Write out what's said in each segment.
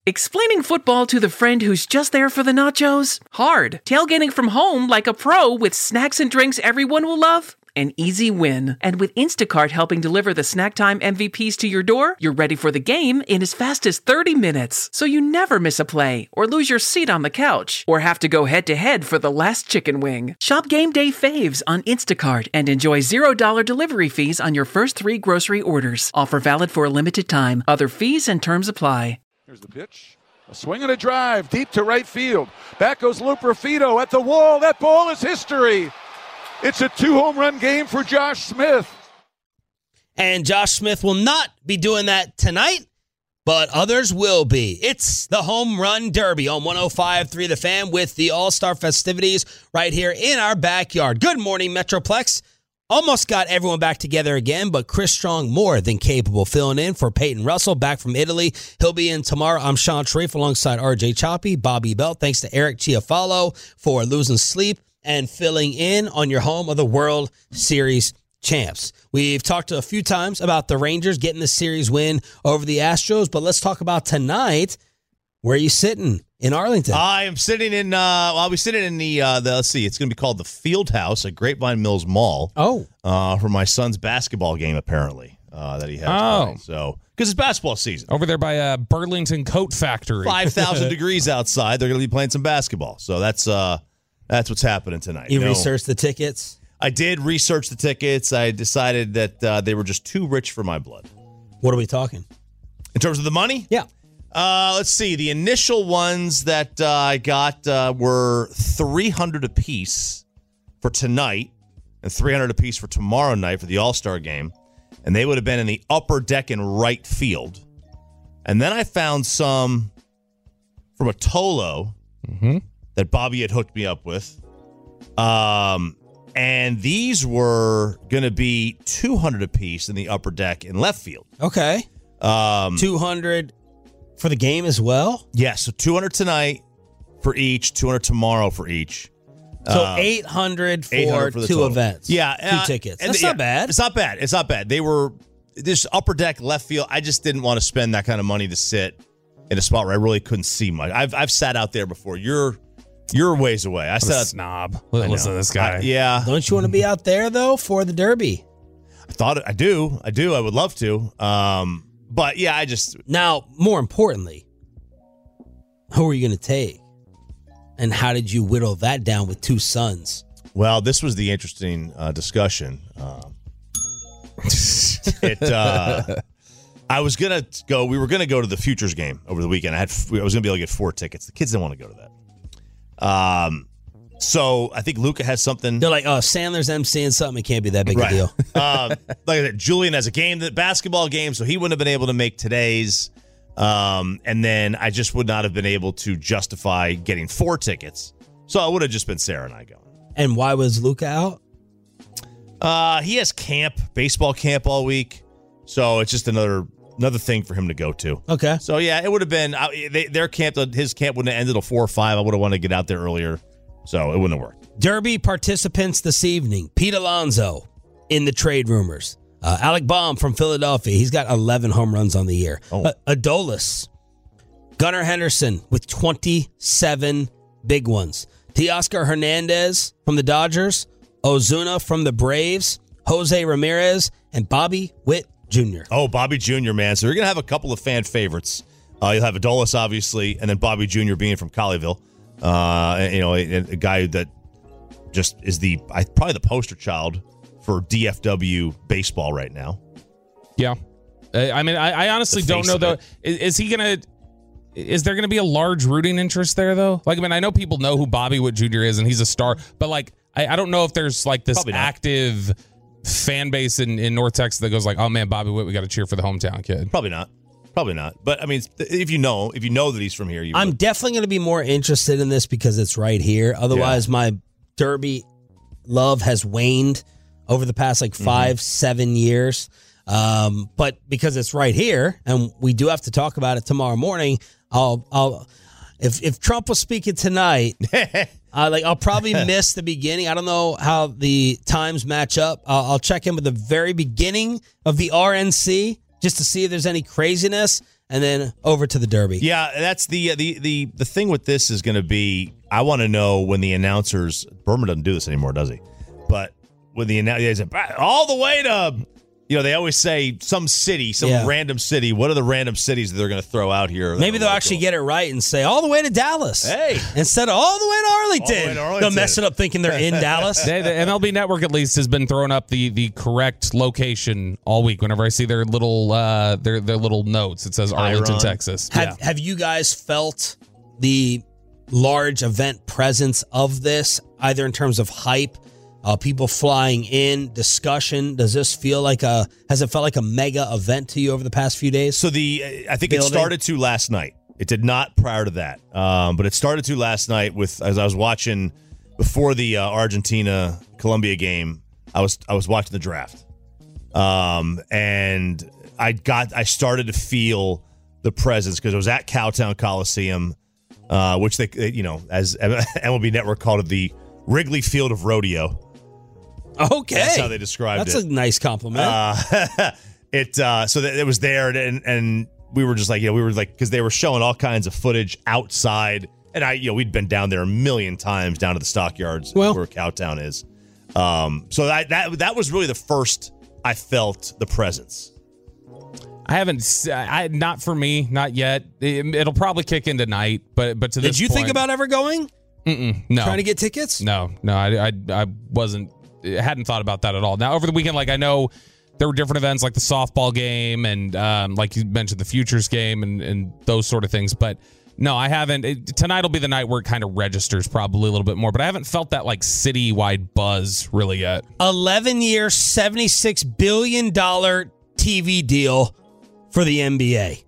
Explaining football to the friend who's just there for the nachos? Hard. Tailgating from home like a pro with snacks and drinks everyone will love? An easy win. And with Instacart helping deliver the snack time MVPs to your door, you're ready for the game in as fast as 30 minutes. So you never miss a play, or lose your seat on the couch, or have to go head-to-head for the last chicken wing. Shop Game Day Faves on Instacart and enjoy $0 delivery fees on your first 3 grocery orders. Offer valid for a limited time. Other fees and terms apply. Here's the pitch. A swing and a drive deep to right field. Back goes Lou Profito at the wall. That ball is history. It's a 2-home-run game for Josh Smith. And Josh Smith will not be doing that tonight, but others will be. It's the Home Run Derby on 105.3 The Fan with the All-Star festivities right here in our backyard. Good morning, Metroplex. Almost got everyone back together again, but Chris Strong more than capable filling in for Peyton Russell back from Italy. He'll be in tomorrow. I'm Sean Sharif alongside RJ Choppy, Bobby Bell. Thanks to Eric Chiafalo for losing sleep and filling in on your home of the World Series champs. We've talked a few times about the Rangers getting the series win over the Astros, but let's talk about tonight. Where are you sitting in Arlington? I am sitting in, I'll be sitting in the let's see, it's going to be called the Field House at Grapevine Mills Mall. Oh. For my son's basketball game, apparently, that he has. Oh. So, because it's basketball season. Over there by Burlington Coat Factory. 5,000 degrees outside. They're going to be playing some basketball. So that's what's happening tonight. You researched the tickets? I did research the tickets. I decided that they were just too rich for my blood. What are we talking? In terms of the money? Yeah. Let's see. The initial ones that I got were $300 apiece for tonight and $300 apiece for tomorrow night for the All-Star game. And they would have been in the upper deck in right field. And then I found some from a Tolo that Bobby had hooked me up with. And these were going to be $200 apiece in the upper deck in left field. Okay. 200 for the game as well? Yeah, so 200 tonight for each, 200 tomorrow for each. So 800 for 800 for the two total. events. Yeah. 2 tickets. That's not bad. It's not bad. It's not bad. They were this upper deck left field. I just didn't want to spend that kind of money to sit in a spot where I really couldn't see much. I've sat out there before. You're a ways away. I sat snob. Listen to this guy. Yeah. Don't you want to be out there, though, for the Derby? I do. I would love to. But yeah, Now, more importantly, who are you going to take? And how did you whittle that down with 2 sons? Well, this was the interesting discussion. I was going to go. We were going to go to the Futures game over the weekend. I was going to be able to get 4 tickets. The kids didn't want to go to that. So I think Luca has something. They're like, oh, Sandler's emceeing something. It can't be that big a deal. Like I said, Julian has the basketball game, so he wouldn't have been able to make today's. And then I just would not have been able to justify getting 4 tickets. So it would have just been Sarah and I going. And why was Luca out? He has baseball camp all week. So it's just another thing for him to go to. Okay. So yeah, it would have been their camp. His camp wouldn't have ended till 4 or 5. I would have wanted to get out there earlier. So it wouldn't have worked. Derby participants this evening. Pete Alonso in the trade rumors. Alec Baum from Philadelphia. He's got 11 home runs on the year. Adolis. Gunnar Henderson with 27 big ones. Teoscar Hernandez from the Dodgers. Ozuna from the Braves. Jose Ramirez and Bobby Witt Jr. Oh, Bobby Jr., man. So you're going to have a couple of fan favorites. You'll have Adolis, obviously, and then Bobby Jr. being from Colleyville. A guy that just is probably the poster child for DFW baseball right now. Yeah. I mean, I honestly don't know, though. Is there going to be a large rooting interest there, though? Like, I mean, I know people know who Bobby Witt Jr. is, and he's a star, but, like, I don't know if there's, like, this active fan base in North Texas that goes like, oh, man, Bobby Witt, we got to cheer for the hometown kid. Probably not. But, I mean, if you know that he's from here, I'm definitely going to be more interested in this because it's right here. Otherwise, my Derby love has waned over the past, 5-7 years. But because it's right here, and we do have to talk about it tomorrow morning, if Trump was speaking tonight, I'll probably miss the beginning. I don't know how the times match up. I'll check in with the very beginning of the RNC just to see if there's any craziness. and then over to the Derby. Yeah, that's the thing with this is going to be, I want to know when the announcers, Berman doesn't do this anymore, does he? But when the announcers, all the way to, they always say some city, random city. What are the random cities that they're going to throw out here? Maybe they'll actually get it right and say all the way to Dallas. Hey. Instead of all the way to Arlington. They'll mess it up thinking they're in Dallas. The MLB Network, at least, has been throwing up the correct location all week. Whenever I see their little their little notes, it says Arlington, Texas. Have you guys felt the large event presence of this, either in terms of hype, people flying in, discussion? Has it felt like a mega event to you over the past few days? So I think it started to last night. It did not prior to that, but it started to last night as I was watching before the Argentina-Colombia game. I was watching the draft, and I started to feel the presence because it was at Cowtown Coliseum, which they as MLB Network called it, the Wrigley Field of Rodeo. Okay, that's how they described it. That's a nice compliment. So that it was there, and we were just like, because they were showing all kinds of footage outside, and we'd been down there a million times down to the stockyards where Cowtown is. So that was really the first I felt the presence. I haven't. Not for me, not yet. It'll probably kick in tonight, but to this Did you think about ever going? No. Trying to get tickets? No. I wasn't. Hadn't thought about that at all. Now, over the weekend, I know there were different events like the softball game and like you mentioned, the Futures game and those sort of things. But no, I haven't. Tonight will be the night where it kind of registers probably a little bit more. But I haven't felt that citywide buzz really yet. 11-year, $76 billion TV deal for the NBA.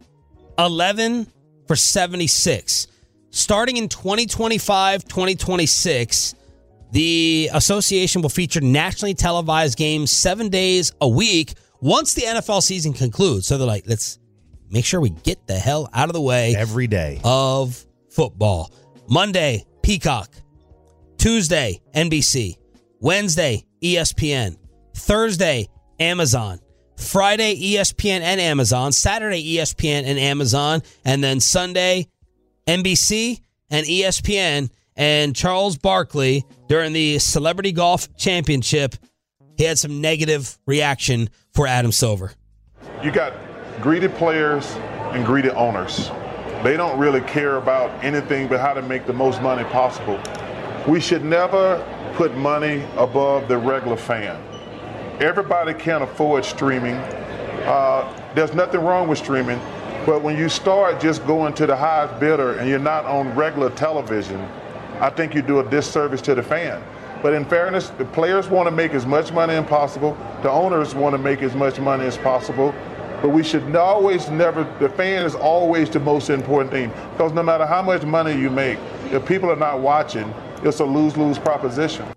11 for 76. Starting in 2025, 2026, the association will feature nationally televised games 7 days a week once the NFL season concludes. So they're like, let's make sure we get the hell out of the way every day of football. Monday, Peacock. Tuesday, NBC. Wednesday, ESPN. Thursday, Amazon. Friday, ESPN and Amazon. Saturday, ESPN and Amazon. And then Sunday, NBC and ESPN. And Charles Barkley, during the Celebrity Golf Championship, he had some negative reaction for Adam Silver. You got greedy players and greedy owners. They don't really care about anything but how to make the most money possible. We should never put money above the regular fan. Everybody can't afford streaming. There's nothing wrong with streaming, but when you start just going to the highest bidder and you're not on regular television, I think you do a disservice to the fan. But in fairness, the players want to make as much money as possible. The owners want to make as much money as possible. But we should the fan is always the most important thing. Because no matter how much money you make, if people are not watching, it's a lose-lose proposition.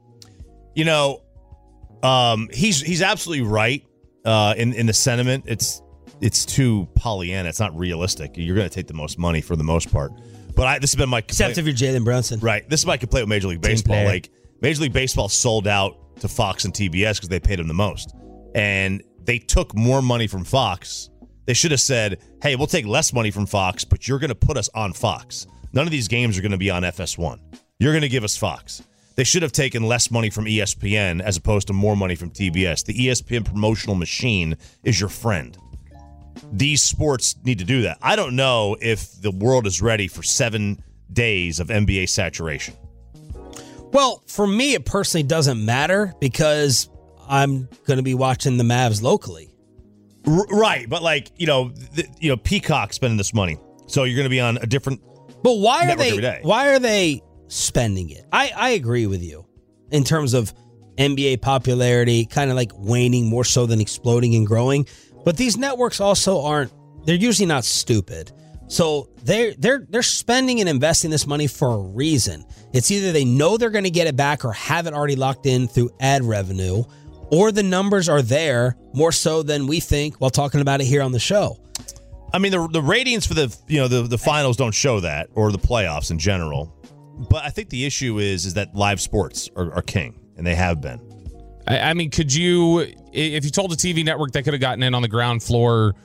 He's absolutely right in the sentiment. It's too Pollyanna. It's not realistic. You're going to take the most money for the most part. But this has been my complaint. Except if you're Jalen Brunson. Right. This is my complaint with Major League Baseball. Major League Baseball sold out to Fox and TBS because they paid them the most. And they took more money from Fox. They should have said, hey, we'll take less money from Fox, but you're going to put us on Fox. None of these games are going to be on FS1. You're going to give us Fox. They should have taken less money from ESPN as opposed to more money from TBS. The ESPN promotional machine is your friend. These sports need to do that. I don't know if the world is ready for 7 days of NBA saturation. Well, for me, it personally doesn't matter because I'm going to be watching the Mavs locally. Right, but Peacock spending this money, so you're going to be on a different. But why are they spending it? I agree with you in terms of NBA popularity, kind of waning more so than exploding and growing. But these networks also they're usually not stupid. So they're spending and investing this money for a reason. It's either they know they're going to get it back or have it already locked in through ad revenue, or the numbers are there more so than we think while talking about it here on the show. I mean, the ratings for the finals don't show that, or the playoffs in general. But I think the issue is that live sports are king, and they have been. I mean, could you, if you told a TV network they could have gotten in on the ground floor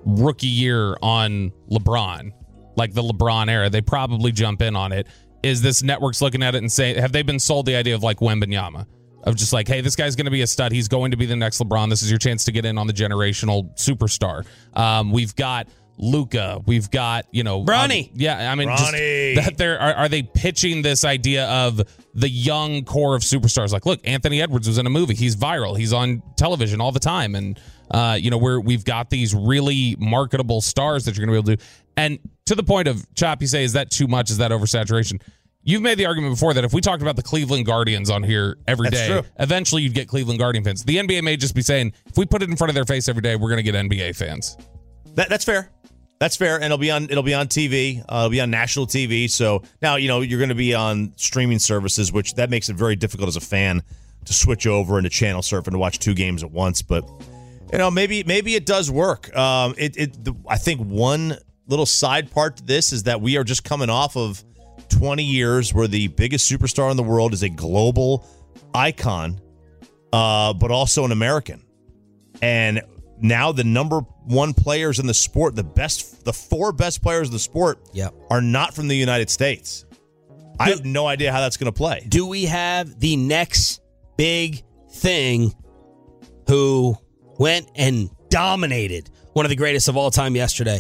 rookie year on LeBron, like the LeBron era. They probably jump in on it. Is this network's looking at it and saying, have they been sold the idea of like Wembanyama? Of just like, hey, this guy's going to be a stud. He's going to be the next LeBron. This is your chance to get in on the generational superstar. We've got Luka. We've got, Bronny. Just that are they pitching this idea of the young core of superstars? Like, look, Anthony Edwards was in a movie. He's viral. He's on television all the time. And, we've got these really marketable stars that you're going to be able to do. And to the point of, Chop, you say, is that too much? Is that oversaturation? You've made the argument before that if we talked about the Cleveland Guardians on here every day, eventually you'd get Cleveland Guardian fans. The NBA may just be saying, if we put it in front of their face every day, we're going to get NBA fans. That's fair. That's fair, and it'll be on TV. It'll be on national TV. So now you're going to be on streaming services, which that makes it very difficult as a fan to switch over into channel surf and to watch two games at once. But maybe it does work. I think one little side part to this is that we are just coming off of 20 years where the biggest superstar in the world is a global icon, but also an American. And now the number one players in the sport, the four best players in the sport are not from the United States. I have no idea how that's going to play. Do we have the next big thing who went and dominated one of the greatest of all time yesterday?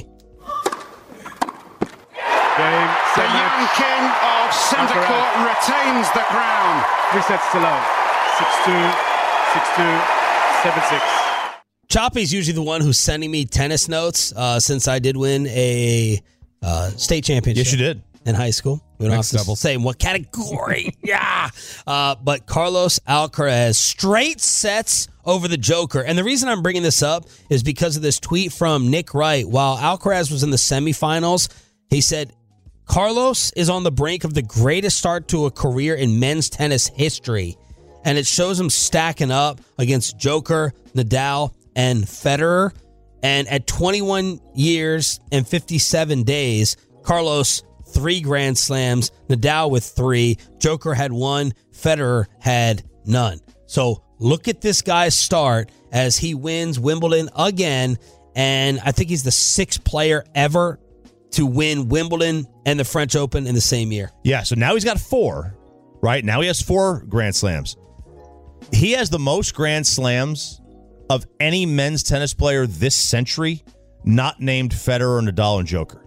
The young king of centre court retains the crown. 3 sets to love. 6-2, 6-2, 7-6. Choppy's usually the one who's sending me tennis notes since I did win a state championship. Yes, you did. In high school. We don't have to say in what category. But Carlos Alcaraz, straight sets over the Joker. And the reason I'm bringing this up is because of this tweet from Nick Wright. While Alcaraz was in the semifinals, he said, Carlos is on the brink of the greatest start to a career in men's tennis history. And it shows him stacking up against Joker, Nadal, and Federer. And at 21 years and 57 days, Carlos, 3 Grand Slams, Nadal with 3, Joker had 1, Federer had none. So look at this guy's start as he wins Wimbledon again. And I think he's the 6th player ever to win Wimbledon and the French Open in the same year. Yeah, so now he's got 4, right? Now he has 4 Grand Slams. He has the most Grand Slams of any men's tennis player this century, not named Federer, Nadal, and Joker.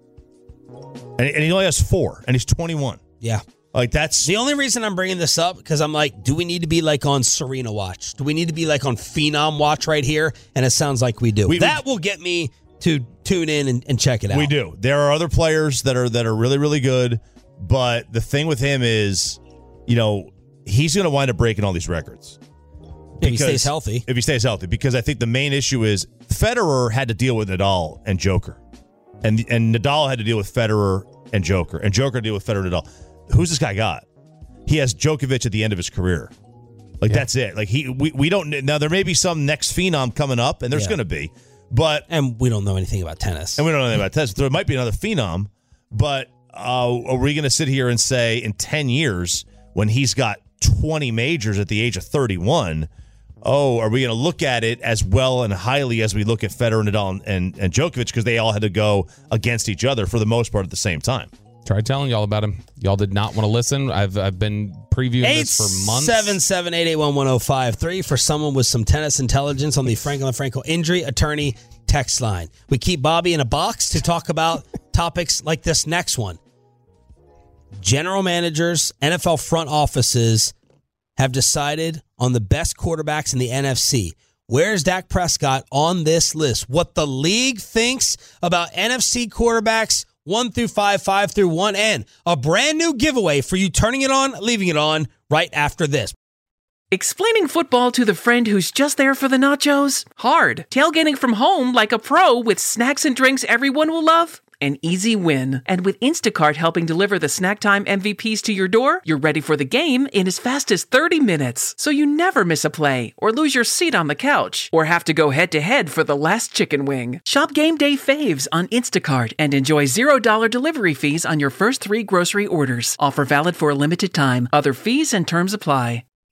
And he only has 4, and he's 21. Yeah. Like, that's... The only reason I'm bringing this up, because I'm like, do we need to be like on Serena watch? Do we need to be like on Phenom watch right here? And it sounds like we do. That will get me to tune in and check it out. We do. There are other players that are really, really good, but the thing with him is, he's going to wind up breaking all these records. If he stays healthy. If he stays healthy. Because I think the main issue is Federer had to deal with Nadal and Joker. And Nadal had to deal with Federer and Joker. And Joker had to deal with Federer and Nadal. Who's this guy got? He has Djokovic at the end of his career. That's it. Like we don't... Now, there may be some next phenom coming up, and there's going to be. And we don't know anything about tennis. And we don't know anything about tennis. There might be another phenom, but are we going to sit here and say in 10 years when he's got 20 majors at the age of 31, are we going to look at it as well and highly as we look at Federer, Nadal, and Djokovic because they all had to go against each other for the most part at the same time? Tried telling y'all about him. Y'all did not want to listen. I've been previewing this for months. 877-881-1053 for someone with some tennis intelligence on the Franklin Franco Injury Attorney text line. We keep Bobby in a box to talk about topics like this next one. General managers, NFL front offices have decided on the best quarterbacks in the NFC. Where's Dak Prescott on this list? What the league thinks about NFC quarterbacks 1 through 5, 5 through 1, and a brand new giveaway for you turning it on, leaving it on right after this. Explaining football to the friend who's just there for the nachos? Hard. Tailgating from home like a pro with snacks and drinks everyone will love? An easy win. And with Instacart helping deliver the snack time MVPs to your door, you're ready for the game in as fast as 30 minutes. So you never miss a play, or lose your seat on the couch, or have to go head-to-head for the last chicken wing. Shop Game Day Faves on Instacart and enjoy $0 delivery fees on your first 3 grocery orders. Offer valid for a limited time. Other fees and terms apply.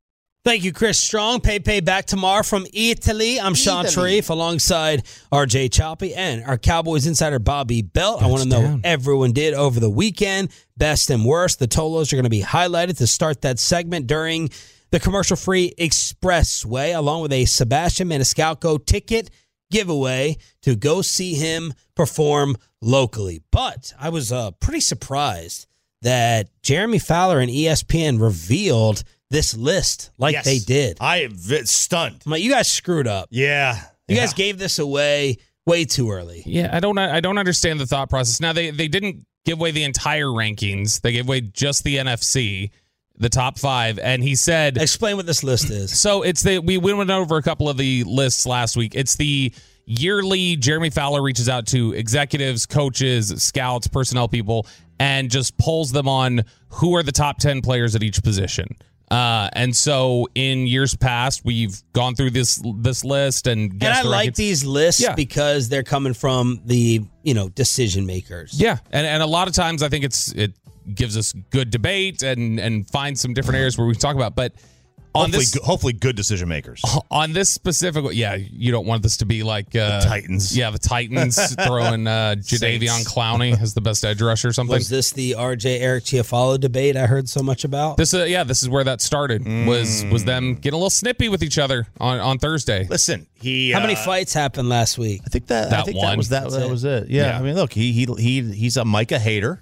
Thank you, Chris Strong. Pepe back tomorrow from Italy. I'm Sean Sharif alongside RJ Choppy and our Cowboys insider Bobby Belt. I want to know what everyone did over the weekend, best and worst. The Tolos are going to be highlighted to start that segment during the commercial-free Expressway, along with a Sebastian Maniscalco ticket giveaway to go see him perform locally. But I was pretty surprised that Jeremy Fowler and ESPN revealed this list like they did. I am stunned. I'm like, you guys screwed up. Yeah. You guys gave this away way too early. Yeah, I don't understand the thought process. Now, they didn't give away the entire rankings. They gave away just the NFC, the top 5, and he said... Explain what this list is. So we went over a couple of the lists last week. It's the yearly Jeremy Fowler reaches out to executives, coaches, scouts, personnel people, and just polls them on who are the top 10 players at each position. And so in years past, we've gone through this list and I like these lists because they're coming from the decision makers. Yeah, and a lot of times I think it gives us good debate and find some different areas where we can talk about. But on hopefully good decision makers. On this specific, you don't want this to be like the Titans. Yeah, the Titans throwing Jadeveon Clowney as the best edge rusher or something. Was this the RJ Eric Chiafalo debate I heard so much about? This is where that started. Was them getting a little snippy with each other on Thursday. Listen, how many fights happened last week? I think that was it. Yeah, I mean, look, he's a Micah hater,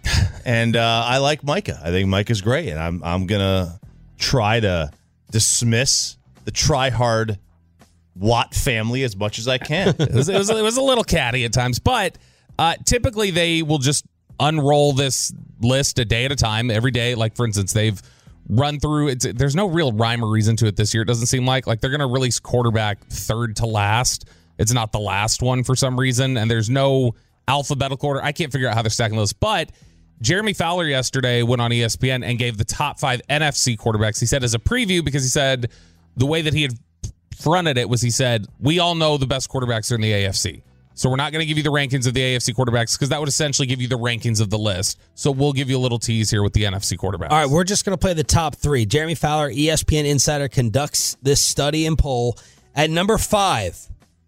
and I like Micah. I think Micah's great, and I'm gonna try to dismiss the try-hard Watt family as much as I can. It was a little catty at times, but typically they will just unroll this list a day at a time, every day. Like, for instance, they've run through it. There's no real rhyme or reason to it this year. It doesn't seem like they're going to release quarterback third to last. It's not the last one for some reason, and there's no alphabetical order. I can't figure out how they're stacking those, but Jeremy Fowler yesterday went on ESPN and gave the top 5 NFC quarterbacks. He said as a preview, because he said the way that he had fronted it was he said, we all know the best quarterbacks are in the AFC. So we're not going to give you the rankings of the AFC quarterbacks because that would essentially give you the rankings of the list. So we'll give you a little tease here with the NFC quarterbacks. All right, we're just going to play the top 3. Jeremy Fowler, ESPN Insider, conducts this study and poll. At number 5,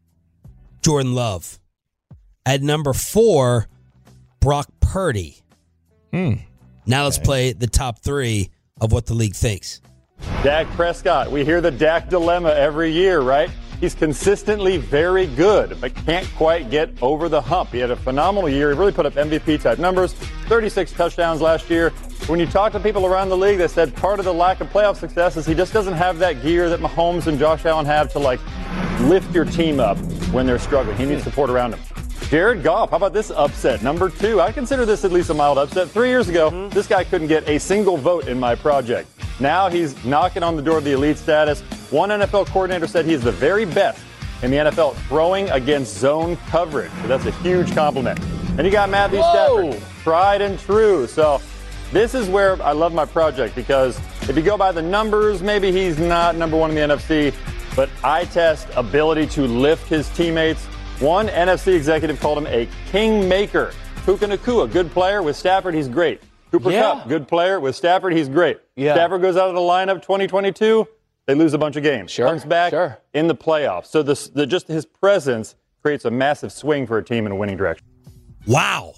Jordan Love. At number 4, Brock Purdy. Now let's play the top 3 of what the league thinks. Dak Prescott. We hear the Dak dilemma every year, right? He's consistently very good, but can't quite get over the hump. He had a phenomenal year. He really put up MVP-type numbers, 36 touchdowns last year. When you talk to people around the league, they said part of the lack of playoff success is he just doesn't have that gear that Mahomes and Josh Allen have to, lift your team up when they're struggling. He needs support around him. Jared Goff, how about this upset? Number 2, I consider this at least a mild upset. 3 years ago, this guy couldn't get a single vote in my project. Now he's knocking on the door of the elite status. One NFL coordinator said he's the very best in the NFL throwing against zone coverage. So that's a huge compliment. And you got Matthew Stafford, tried and true. So this is where I love my project, because if you go by the numbers, maybe he's not number 1 in the NFC, but eye test ability to lift his teammates. One NFC executive called him a kingmaker. Puka Nacua, good player. With Stafford, he's great. Cooper Kupp, good player. With Stafford, he's great. Yeah. Stafford goes out of the lineup 2022, they lose a bunch of games. Comes back in the playoffs. So just his presence creates a massive swing for a team in a winning direction. Wow.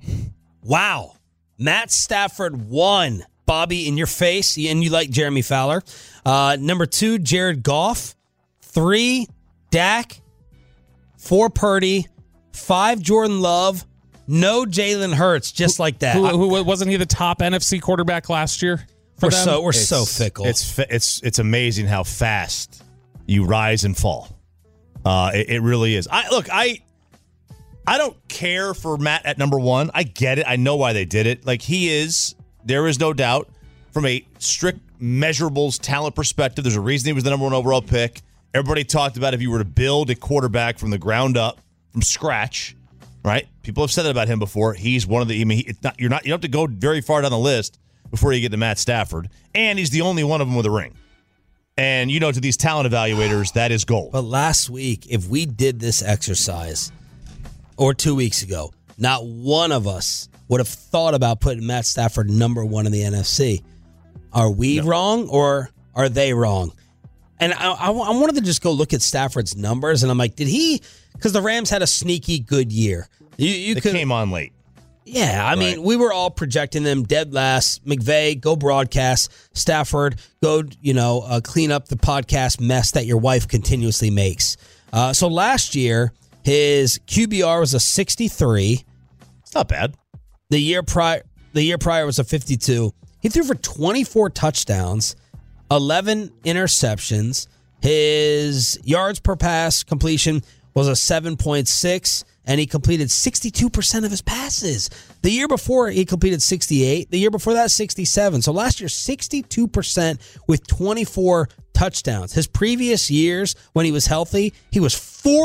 Matt Stafford won. Bobby, in your face, and you like Jeremy Fowler. Number 2, Jared Goff. 3, Dak. 4, Purdy. 5, Jordan Love. No Jalen Hurts, just like that. Who wasn't he the top NFC quarterback last year? We're so fickle. It's amazing how fast you rise and fall. It really is. I don't care for Matt at number 1. I get it. I know why they did it. There is no doubt, from a strict measurables talent perspective, there's a reason he was the number 1 overall pick. Everybody talked about if you were to build a quarterback from the ground up, from scratch, right? People have said that about him before. He's one of the. You don't have to go very far down the list before you get to Matt Stafford, and he's the only one of them with a ring. And to these talent evaluators, that is gold. But last week, if we did this exercise, or 2 weeks ago, not one of us would have thought about putting Matt Stafford number 1 in the NFC. Are we wrong, or are they wrong? And I wanted to just go look at Stafford's numbers, and I'm like, did he? Because the Rams had a sneaky good year. They came on late. Yeah, I mean, we were all projecting them dead last. McVay, go broadcast. Stafford, go, clean up the podcast mess that your wife continuously makes. So last year, his QBR was a 63. It's not bad. The year prior was a 52. He threw for 24 touchdowns, 11 interceptions. His yards per pass completion was a 7.6. And he completed 62% of his passes. The year before, he completed 68. The year before that, 67. So last year, 62% with 24 touchdowns. His previous years, when he was healthy, he was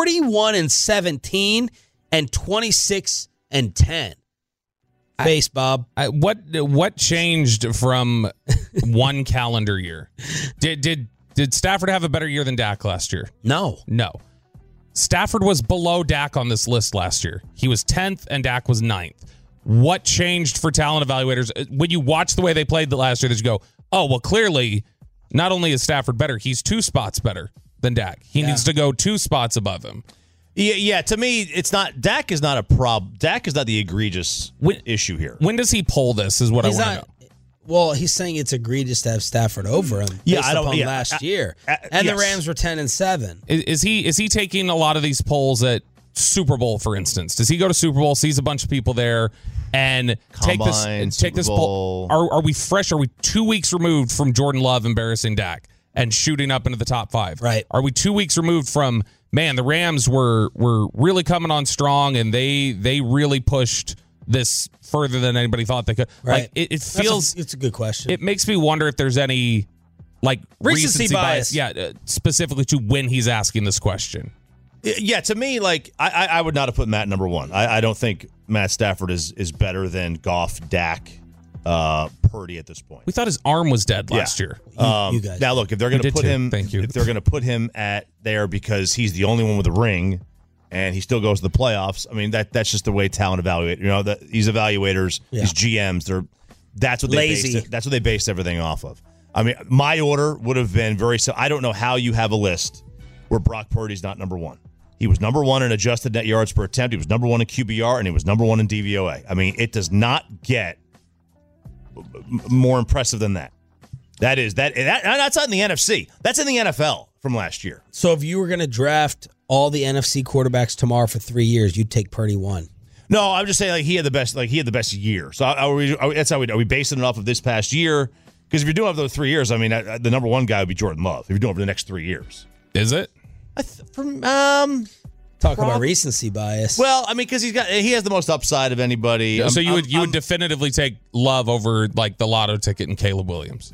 41-17 and 26-10. Face, Bob. What changed from one calendar year? Did Stafford have a better year than Dak last year? No. Stafford was below Dak on this list last year. He was 10th and Dak was 9th. What changed for talent evaluators? When you watch the way they played the last year, that you go, oh, well, clearly, not only is Stafford better, he's 2 spots better than Dak. He needs to go 2 spots above him. Yeah, to me, it's not. Dak is not a problem. Dak is not the egregious issue here. When does he pull this is what I want to know. Well, he's saying it's egregious to have Stafford over him based upon last year. And the Rams were 10-7. Is he taking a lot of these polls at Super Bowl, for instance? Does he go to Super Bowl, sees a bunch of people there, and take this poll? Are we fresh? Are we 2 weeks removed from Jordan Love embarrassing Dak and shooting up into the top 5? Right. Are we 2 weeks removed from, man, the Rams were really coming on strong, and they really pushed this further than anybody thought they could. Right. Like, it feels... It's a good question. It makes me wonder if there's any, recency bias. Yeah, specifically to when he's asking this question. Yeah, to me, I would not have put Matt number 1. I don't think Matt Stafford is better than Goff, Dak, Purdy at this point. We thought his arm was dead last year. You guys. Now, look, if they're going to put him... Thank you. If they're going to put him at there because he's the only one with a ring... and he still goes to the playoffs. I mean, that's just the way talent evaluate. These evaluators, these GMs, that's what they lazy. That's what they base everything off of. I mean, my order would have been very simple. I don't know how you have a list where Brock Purdy's not number 1. He was number 1 in adjusted net yards per attempt. He was number 1 in QBR, and he was number 1 in DVOA. I mean, it does not get more impressive than that. That's not in the NFC. That's in the NFL from last year. So if you were going to draft all the NFC quarterbacks tomorrow for 3 years, you'd take Purdy 1. No, I'm just saying he had the best year. So are we basing it off of this past year? Because if you're doing it over those 3 years, I mean, the number 1 guy would be Jordan Love. If you're doing it for the next 3 years, is it? Talk about recency bias. Well, I mean, because he has the most upside of anybody. So you would definitively take Love over the lotto ticket and Caleb Williams.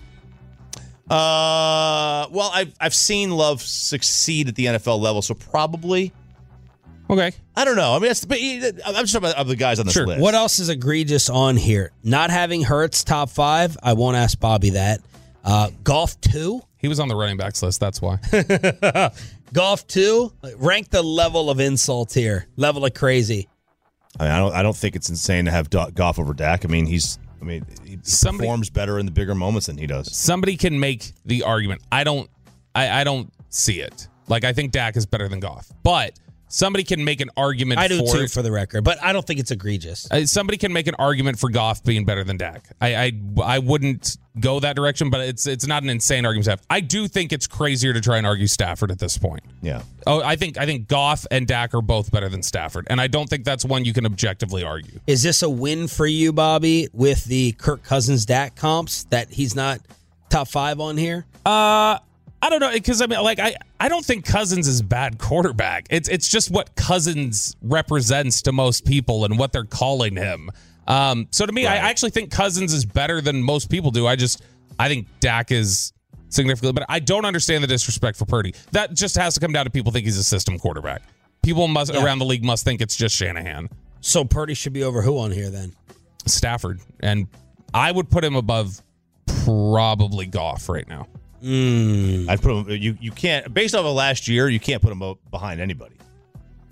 Well, I've seen Love succeed at the NFL level, so probably. Okay. I don't know. I mean, I'm just talking about the guys on this list. What else is egregious on here? Not having Hurts top 5. I won't ask Bobby that. Goff 2. He was on the running backs list. That's why. Goff 2. Rank the level of insult here. Level of crazy. I mean, I don't think it's insane to have Goff over Dak. I mean, he performs better in the bigger moments than he does. Somebody can make the argument. I don't see it. I think Dak is better than Goff, but somebody can make an argument for it. I do too, for the record, but I don't think it's egregious. Somebody can make an argument for Goff being better than Dak. I wouldn't go that direction, but it's not an insane argument to have. I do think it's crazier to try and argue Stafford at this point. Yeah. Oh, I think Goff and Dak are both better than Stafford, and I don't think that's one you can objectively argue. Is this a win for you, Bobby, with the Kirk Cousins Dak comps that he's not top 5 on here? I don't know, because I mean, I don't think Cousins is a bad quarterback. It's just what Cousins represents to most people and what they're calling him. So to me, right. I actually think Cousins is better than most people do. I think Dak is significantly better. I don't understand the disrespect for Purdy. That just has to come down to people think he's a system quarterback. People around the league must think it's just Shanahan. So Purdy should be over who on here then? Stafford, and I would put him above probably Goff right now. I'd put him. You can't, based off of last year, you can't put him behind anybody.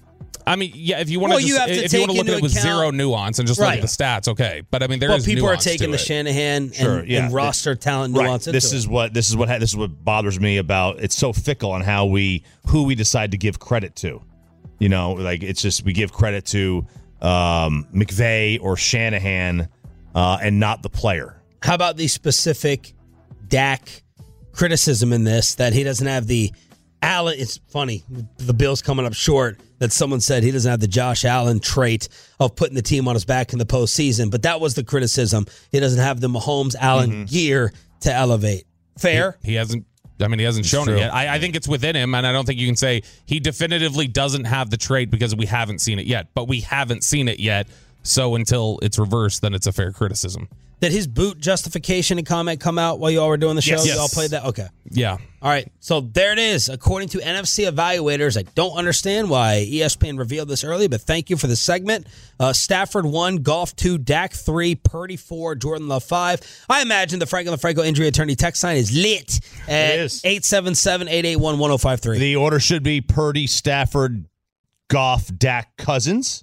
I mean, yeah, if you want Well, to you have to if you want to take look at it with into account- zero nuance and just look at the stats, okay. But I mean, there is people are nuance taking to the it. Shanahan and roster talent nuance into This is what bothers me about it's so fickle on who we decide to give credit to. You know, like it's just we give credit to McVay or Shanahan and not the player. How about the specific Dak criticism in this that he doesn't have the Allen? It's funny, the Bills coming up short. That someone said he doesn't have the Josh Allen trait of putting the team on his back in the postseason, but that was the criticism. He doesn't have the Mahomes Allen gear to elevate. Fair. He hasn't. I mean, he hasn't shown it yet. I think it's within him, and I don't think you can say he definitively doesn't have the trait because we haven't seen it yet. But we haven't seen it yet, so until it's reversed, then it's a fair criticism. Did his boot justification and comment come out while you all were doing the show? Yes. You all played that? Okay. Yeah. All right. So there it is. According to NFC evaluators, I don't understand why ESPN revealed this early, but thank you for the segment. Stafford 1, Goff 2, Dak 3, Purdy 4, Jordan Love 5. I imagine the Franklin LaFranco injury attorney text line is lit at 877-881-1053. The order should be Purdy, Stafford, Goff, Dak, Cousins.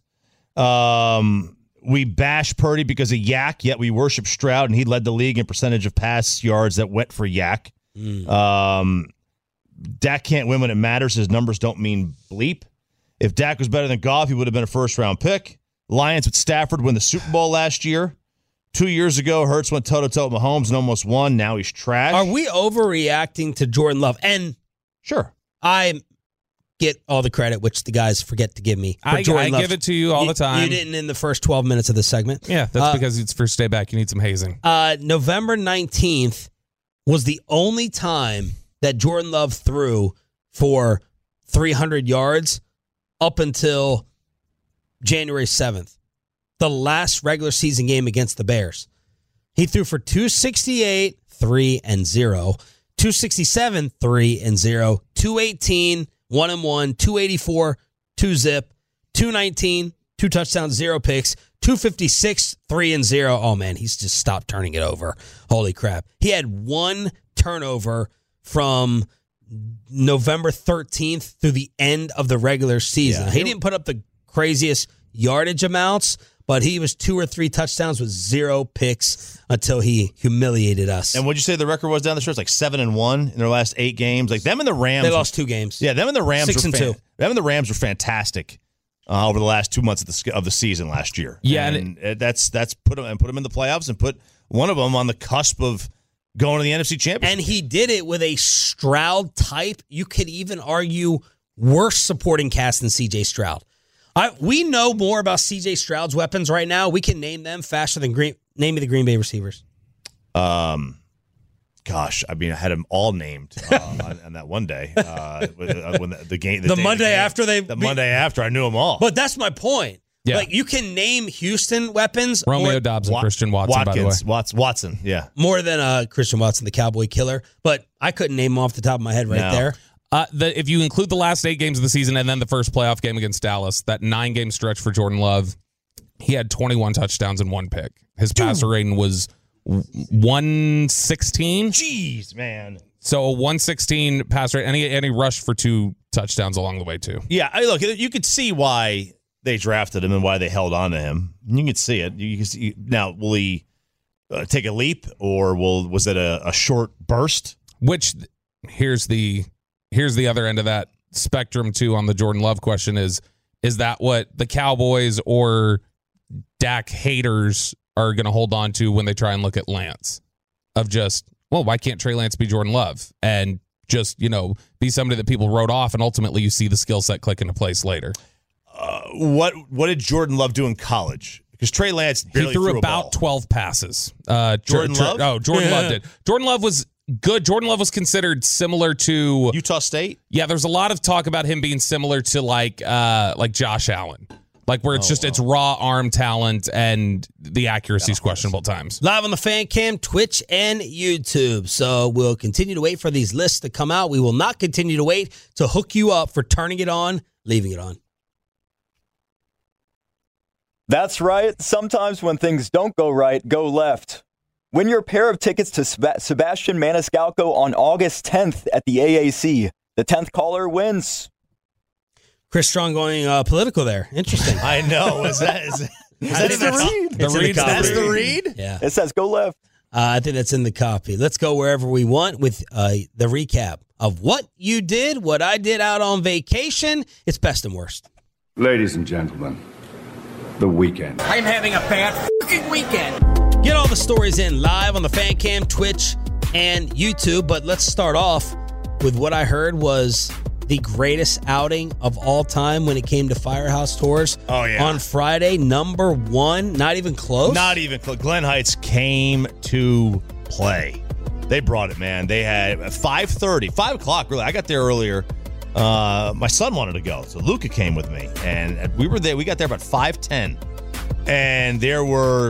We bash Purdy because of Yak, yet we worship Stroud, and he led the league in percentage of pass yards that went for Yak. Dak can't win when it matters. His numbers don't mean bleep. If Dak was better than Goff, he would have been a first-round pick. Lions with Stafford win the Super Bowl last year. 2 years ago, Hurts went toe-to-toe with Mahomes and almost won. Now he's trash. Are we overreacting to Jordan Love? And sure, I get all the credit, which the guys forget to give me. I give it to you all the time. You didn't in the first 12 minutes of the segment. Yeah, that's because it's first day back. You need some hazing. November 19th was the only time that Jordan Love threw for 300 yards up until January 7th, the last regular season game against the Bears. He threw for 268, 3-0, 267, 3-0, 218, 1-1, 284, 2-zip, 219, 2 touchdowns, 0 picks, 256, 3-0. Oh, man, he's just stopped turning it over. Holy crap. He had 1 turnover from November 13th through the end of the regular season. Yeah. He didn't put up the craziest yardage amounts, but he was 2 or 3 touchdowns with 0 picks until he humiliated us. And what'd you say the record was down the stretch? Like 7-1 in their last 8 games. Like them and the Rams. They lost 2 games. Yeah, them and the Rams 6-2. Them and the Rams were fantastic over the last 2 months of the season last year. Yeah, and that's put them in the playoffs and put one of them on the cusp of going to the NFC Championship. And he did it with a Stroud type. You could even argue worse supporting cast than C.J. Stroud. We know more about C.J. Stroud's weapons right now. We can name them faster than name me the Green Bay receivers. Gosh, I mean, I had them all named on that one day when the game. The Monday after Monday after, I knew them all. But that's my point. Yeah. Like you can name Houston weapons. Romeo Dobbs and Christian Watson, Watkins, by the way. Watson, yeah. More than Christian Watson, the Cowboy killer. But I couldn't name them off the top of my head there. If you include the last 8 games of the season and then the first playoff game against Dallas, that 9-game stretch for Jordan Love, he had 21 touchdowns and 1 pick. His passer rating was 116. Jeez, man. So a 116 pass rate, and he rushed for 2 touchdowns along the way too. Yeah, look, you could see why they drafted him and why they held on to him. You can see it. You can see, now, will he take a leap, or was it a short burst? Which here's the other end of that spectrum too on the Jordan Love question is that what the Cowboys or Dak haters are going to hold on to when they try and look at Lance of just, well, why can't Trey Lance be Jordan Love and just, be somebody that people wrote off and ultimately you see the skill set click into place later. What did Jordan Love do in college? Because Trey Lance barely threw a ball. about 12 passes. Jordan Love? Oh, Jordan Love did. Jordan Love was good. Jordan Love was considered similar to Utah State. Yeah, there's a lot of talk about him being similar to like Josh Allen, like where it's it's raw arm talent and the accuracy is questionable at times. Live on the Fan Cam, Twitch, and YouTube. So we'll continue to wait for these lists to come out. We will not continue to wait to hook you up for turning it on, leaving it on. That's right. Sometimes when things don't go right, go left. Win your pair of tickets to Sebastian Maniscalco on August 10th at the AAC. The 10th caller wins. Chris Strong going political there. Interesting. I know. Is that That's the read. That's the read? Yeah. It says go left. I think that's in the copy. Let's go wherever we want with the recap of what you did, what I did out on vacation. It's best and worst. Ladies and gentlemen, the weekend. I'm having a bad fucking weekend. Get all the stories in live on the Fan Cam, Twitch, and YouTube. But let's start off with what I heard was the greatest outing of all time when it came to Firehouse Tours. Oh, yeah. On Friday, number one, not even close. Not even close. Glen Heights came to play. They brought it, man. They had 5:30, 5 o'clock, really. I got there earlier. My son wanted to go, so Luca came with me. And we were there. We got there about 5:10. And there were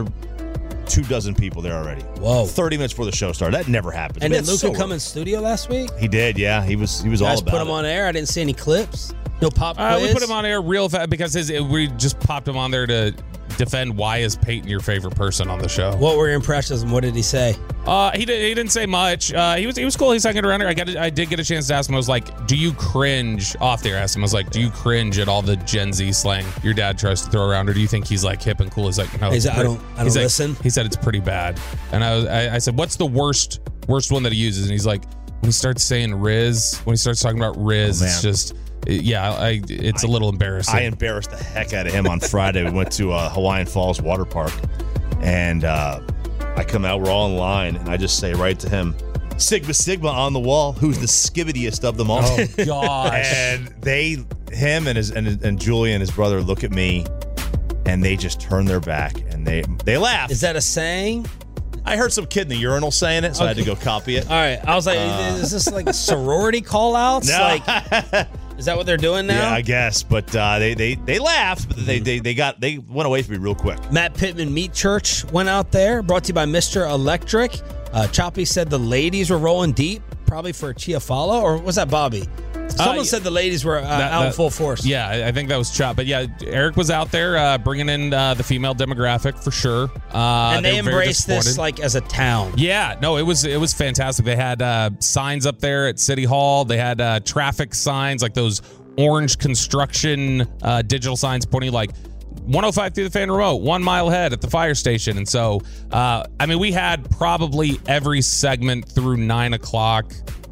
24 people there already. Whoa. 30 minutes before the show started. That never happened. And did Luca come in studio last week? He did, yeah. He was all about it. You guys put him on air? I didn't see any clips. No pop quiz? We put him on air real fast because we just popped him on there to defend why is Peyton your favorite person on the show. What were your impressions and what did he say? He didn't say much. He was cool. He's second around here. I did get a chance to ask him. I was like, do you cringe off there? I asked him. I was like, do you cringe at all the Gen Z slang your dad tries to throw around, or do you think he's like hip and cool? He's like, no. I don't listen. He said it's pretty bad. And I said, what's the worst one that he uses? And he's like, when he starts saying Riz, when he starts talking about Riz, it's just. Yeah, it's a little embarrassing. I embarrassed the heck out of him on Friday. We went to Hawaiian Falls Water Park, and I come out, we're all in line, and I just say right to him, Sigma Sigma on the wall, who's the skibbidiest of them all. Oh, gosh. And him and Julia and his brother look at me, and they just turn their back, and they laugh. Is that a saying? I heard some kid in the urinal saying it, so I had to go copy it. All right. I was like, is this like sorority call-outs? No. Like, is that what they're doing now? Yeah, I guess. But they laughed, but they went away from me real quick. Matt Pittman Meat Church went out there, brought to you by Mr. Electric. Choppy said the ladies were rolling deep, probably for Chiafalo, or was that Bobby? Someone said the ladies were out in full force. Yeah, I think that was Chop. But yeah, Eric was out there bringing in the female demographic for sure. And they embraced this like as a town. Yeah, no, it was fantastic. They had signs up there at City Hall. They had traffic signs, like those orange construction digital signs pointing like 105 through the Fan remote, 1 mile ahead at the fire station. And so, we had probably every segment through 9 o'clock.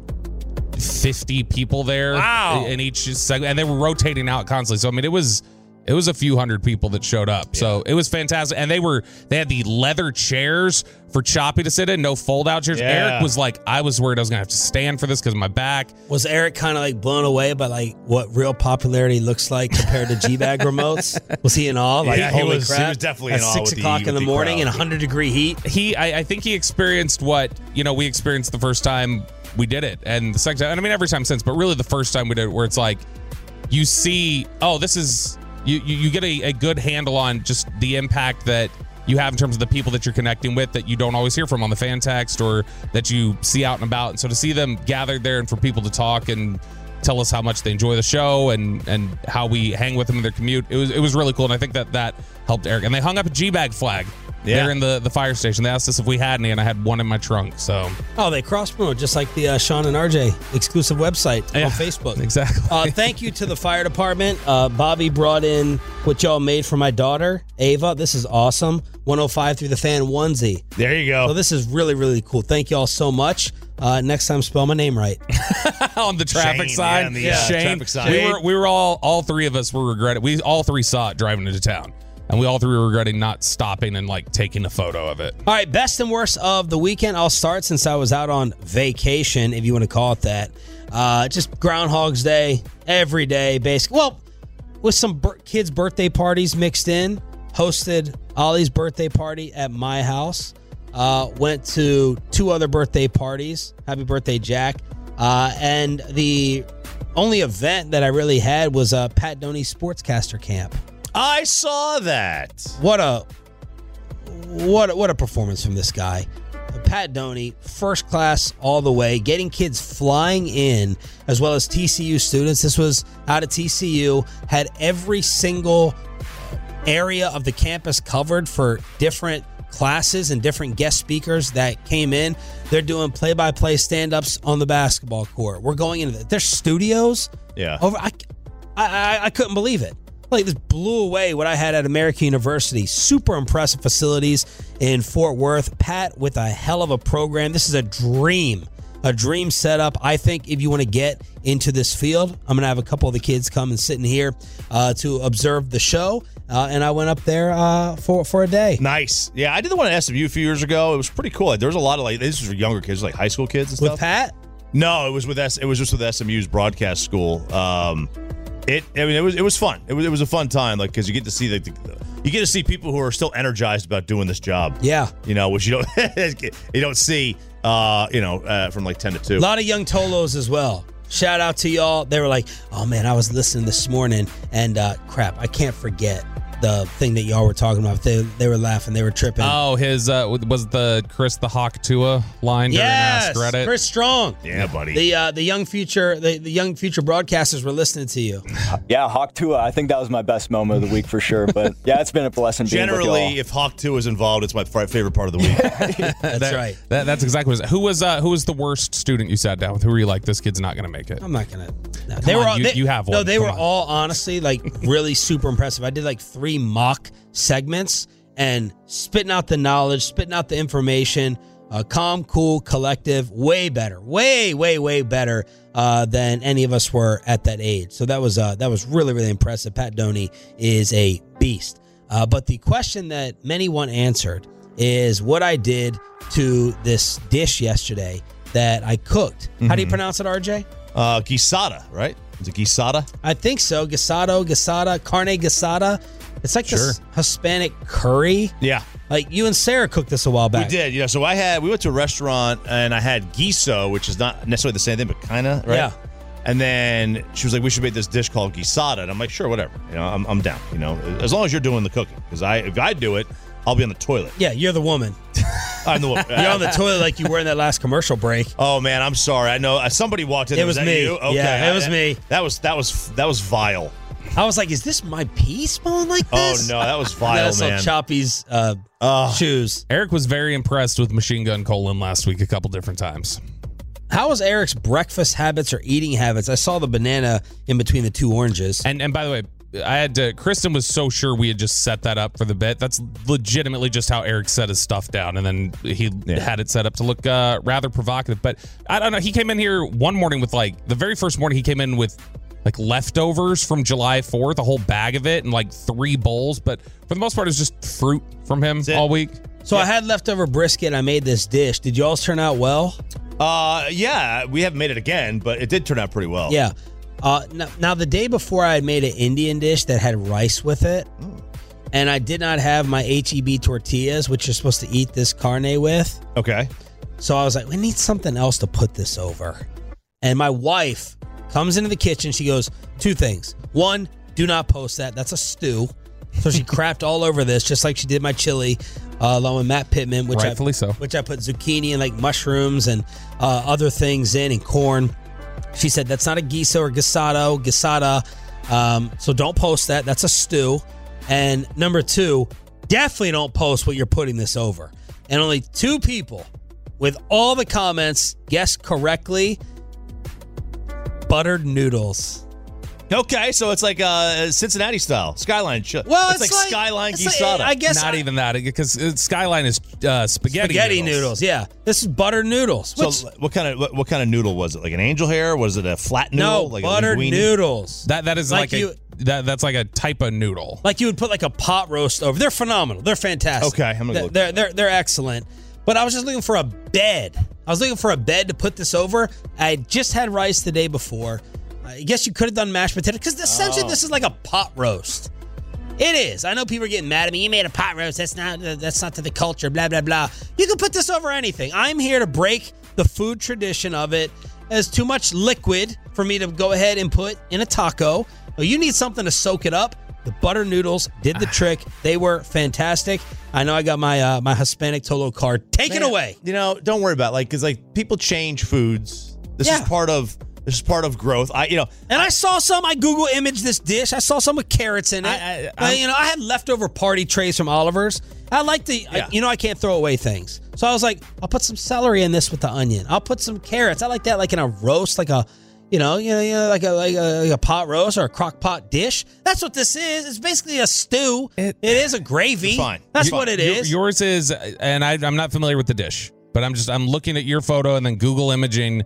50 people there in each segment, and they were rotating out constantly. So it was a few hundred people that showed up. Yeah. So it was fantastic, and they had the leather chairs for Choppy to sit in, no fold out chairs. Yeah. Eric was like, I was worried I was gonna have to stand for this because of my back. Was Eric kind of like blown away by like what real popularity looks like compared to G-Bag remotes? Was he in awe? Like, holy crap! He was definitely at in awe. 6 o'clock in the morning in 100-degree heat. I think he experienced what we experienced the first time we did it, and the second time, every time since, but really the first time we did it, where it's like you see, this is you get a good handle on just the impact that you have in terms of the people that you're connecting with that you don't always hear from on the fan text or that you see out and about. And so to see them gathered there and for people to talk and tell us how much they enjoy the show and how we hang with them in their commute, it was really cool. And I think that helped Eric. And they hung up a G-Bag flag. Yeah. There in the fire station. They asked us if we had any, and I had one in my trunk. So, they cross-promote just like the Sean and RJ exclusive website on Facebook. Exactly. Thank you to the fire department. Bobby brought in what y'all made for my daughter, Ava. This is awesome. 105 through the Fan onesie. There you go. So this is really, really cool. Thank y'all so much. Next time, spell my name right. On the traffic sign. Shane. Traffic sign. We were all three of us were regretting. We all three saw it driving into town. And we all three were regretting not stopping and like taking a photo of it. All right, best and worst of the weekend. I'll start since I was out on vacation, if you want to call it that. Just Groundhog's Day, every day, basically. Well, with some kids' birthday parties mixed in. Hosted Ollie's birthday party at my house. Went to 2 other birthday parties. Happy birthday, Jack. And the only event that I really had was Pat Doney Sportscaster Camp. I saw that. What a performance from this guy. Pat Doney, first class all the way, getting kids flying in, as well as TCU students. This was out of TCU, had every single area of the campus covered for different classes and different guest speakers that came in. They're doing play-by-play stand-ups on the basketball court. We're going into their studios. Yeah. I couldn't believe it. Like, this blew away what I had at American University. Super impressive facilities in Fort Worth. Pat with a hell of a program. This is a dream setup. I think if you want to get into this field, I'm going to have a couple of the kids come and sit in here to observe the show. And I went up there for a day. Nice. Yeah, I did the one at SMU a few years ago. It was pretty cool. There was a lot of, like, this was for younger kids, like high school kids and stuff. With Pat? No, it was just with SMU's broadcast school. It was fun. It was a fun time, like, because you get to see you get to see people who are still energized about doing this job. Yeah, which you don't see from like 10 to 2. A lot of young Tolos as well. Shout out to y'all. They were like, "Oh man, I was listening this morning, and crap, I can't forget the thing that y'all were talking about." They were laughing, they were tripping. Oh, his was the Chris the Hawk Tua line during Ask Reddit. Chris Strong. Yeah, buddy. The young future broadcasters were listening to you. Yeah, Hawk Tua. I think that was my best moment of the week for sure. But yeah, it's been a blessing. Generally, if Hawk Tua is involved, it's my favorite part of the week. That's right. That's exactly what it was. Who was the worst student you sat down with? Who were you like, this kid's not going to make it? I'm not going to. No, they were all, you have one. No, they were all honestly like really super impressive. I did like 3 mock segments and spitting out the knowledge, spitting out the information. Calm, cool, collective, way better, way better than any of us were at that age. So that was really, really impressive. Pat Doney is a beast. But the question that many want answered is what I did to this dish yesterday that I cooked. Mm-hmm. How do you pronounce it, RJ? Guisada, right? Is it guisada? I think so. Guisada, carne guisada. It's like this Hispanic curry. Yeah. Like you and Sarah cooked this a while back. We did, So we went to a restaurant and I had guiso, which is not necessarily the same thing, but kind of, right? Yeah. And then she was like, we should make this dish called guisada. And I'm like, sure, whatever. I'm down, as long as you're doing the cooking. Because if I do it, I'll be on the toilet. Yeah, you're the woman. I'm the woman. You're on the toilet like you were in that last commercial break. Oh man, I'm sorry. I know somebody walked in. It was me. You? Okay. Yeah, it was me. That was vile. I was like, is this my pee smelling like this? Oh no, that was vile, man. Choppy's shoes. Eric was very impressed with Machine Gun Colon last week a couple different times. How was Eric's breakfast habits or eating habits? I saw the banana in between the 2 oranges. And by the way, Kristen was so sure we had just set that up for the bit. That's legitimately just how Eric set his stuff down, and then he had it set up to look rather provocative. But I don't know. He came in here one morning with the very first morning he came in with leftovers from July 4th, a whole bag of it, and 3 bowls. But for the most part, it was just fruit from him all week. So I had leftover brisket. I made this dish. Did y'all's turn out well? Yeah, we haven't made it again, but it did turn out pretty well. Yeah. Now, the day before, I had made an Indian dish that had rice with it, and I did not have my HEB tortillas, which you're supposed to eat this carne with. Okay. So I was like, we need something else to put this over. And my wife comes into the kitchen. She goes, 2 things. 1, do not post that. That's a stew. So she crapped all over this, just like she did my chili, along with Matt Pittman, which rightfully so. Which I put zucchini and mushrooms and other things in, and corn. She said, that's not a guiso or guisada. So don't post that. That's a stew. And number 2, definitely don't post what you're putting this over. And only 2 people with all the comments guessed correctly. Buttered noodles. Okay, so it's like Cincinnati style Skyline. Well, it's like Skyline guisada. I guess not even that, because Skyline is spaghetti noodles. Yeah, this is buttered noodles. So what kind of noodle was it? Like an angel hair? Was it a flat noodle? No, buttered noodles. That is that's like a type of noodle. Like you would put a pot roast over. They're phenomenal. They're fantastic. Okay, I'm gonna look. They're excellent. But I was just looking for a bed. I was looking for a bed to put this over. I just had rice the day before. I guess you could have done mashed potato, because essentially this is like a pot roast. It is. I know people are getting mad at me. You made a pot roast. That's not to the culture. Blah blah blah. You can put this over anything. I'm here to break the food tradition of it. There's too much liquid for me to go ahead and put in a taco. You need something to soak it up. The butter noodles did the trick. They were fantastic. I know I got my my Hispanic Tolo card. Take it away. Don't worry about because people change foods. This is part of growth. And I saw some. I Google imaged this dish. I saw some with carrots in it. I had leftover party trays from Oliver's. I like I can't throw away things. So I was like, I'll put some celery in this with the onion. I'll put some carrots. I like that, like in a roast, like a like a pot roast or a crock pot dish. That's what this is. It's basically a stew. It is a gravy. Fine. That's what it is. Yours is, and I'm not familiar with the dish, but I'm looking at your photo and then Google imaging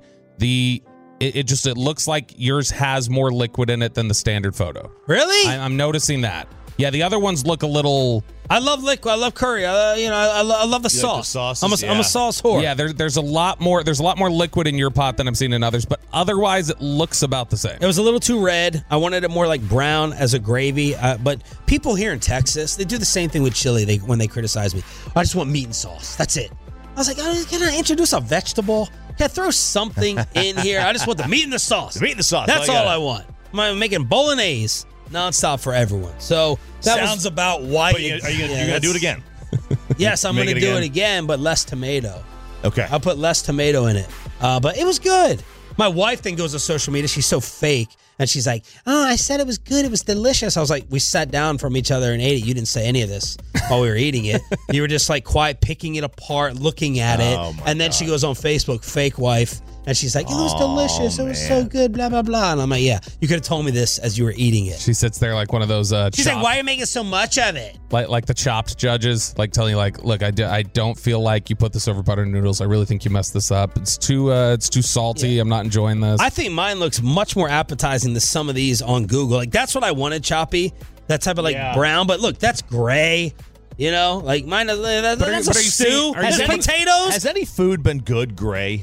it looks like yours has more liquid in it than the standard photo. Really? I'm noticing that. Yeah, the other ones look a little. I love liquid. I love curry. I love the sauce. Like the sauces, I'm a sauce whore. Yeah, there's a lot more liquid in your pot than I'm seeing in others, but otherwise it looks about the same. It was a little too red. I wanted it more like brown as a gravy. But people here in Texas, they do the same thing with chili. When they criticize me, I just want meat and sauce. That's it. I was like, can I introduce a vegetable? Can I throw something in here? I just want the meat and the sauce. The meat and the sauce. That's all I want. I'm making bolognese nonstop for everyone. So that sounds about white. Are you going to do it again? Yes, I'm going to do it again, but less tomato. Okay. I'll put less tomato in it. But it was good. My wife then goes to social media. She's so fake. And she's like, oh, I said it was good. It was delicious. I was like, we sat down from each other and ate it. You didn't say any of this while we were eating it. You were just like quiet, picking it apart, looking at it. And then she goes on Facebook, fake wife. And she's like, it was delicious. It was so good, blah, blah, blah. And I'm like, yeah, you could have told me this as you were eating it. She sits there like one of those She's like, why are you making so much of it? Like the Chopped judges, like telling you, like, look, I don't feel like you put this over butter noodles. I really think you messed this up. It's too salty. Yeah. I'm not enjoying this. I think mine looks much more appetizing than some of these on Google. Like, that's what I wanted, Choppy. That type of brown. But look, that's gray. Like mine, that's a stew. Has potatoes. Has any food been good gray?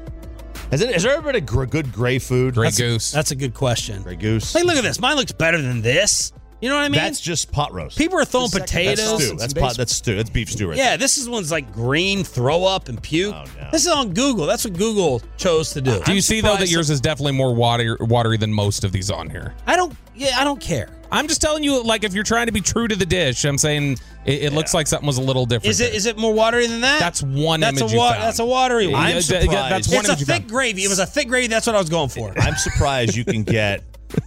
Has there ever been a good gray food? Gray goose. That's a good question. Gray goose. Hey, look at this. Mine looks better than this. You know what I mean? That's just pot roast. People are throwing potatoes. That's stew. That's beef stew right there. Yeah, this one's like green, throw up, and puke. Oh, no. This is on Google. That's what Google chose to do. Do you see, though, that yours is definitely more watery than most of these on here? I don't care. I'm just telling you, like, if you're trying to be true to the dish, I'm saying it looks like something was a little different. Is it more watery than that? That's one image you found. That's a watery one. I'm surprised. It's a thick gravy. It was a thick gravy. That's what I was going for. I'm surprised you can get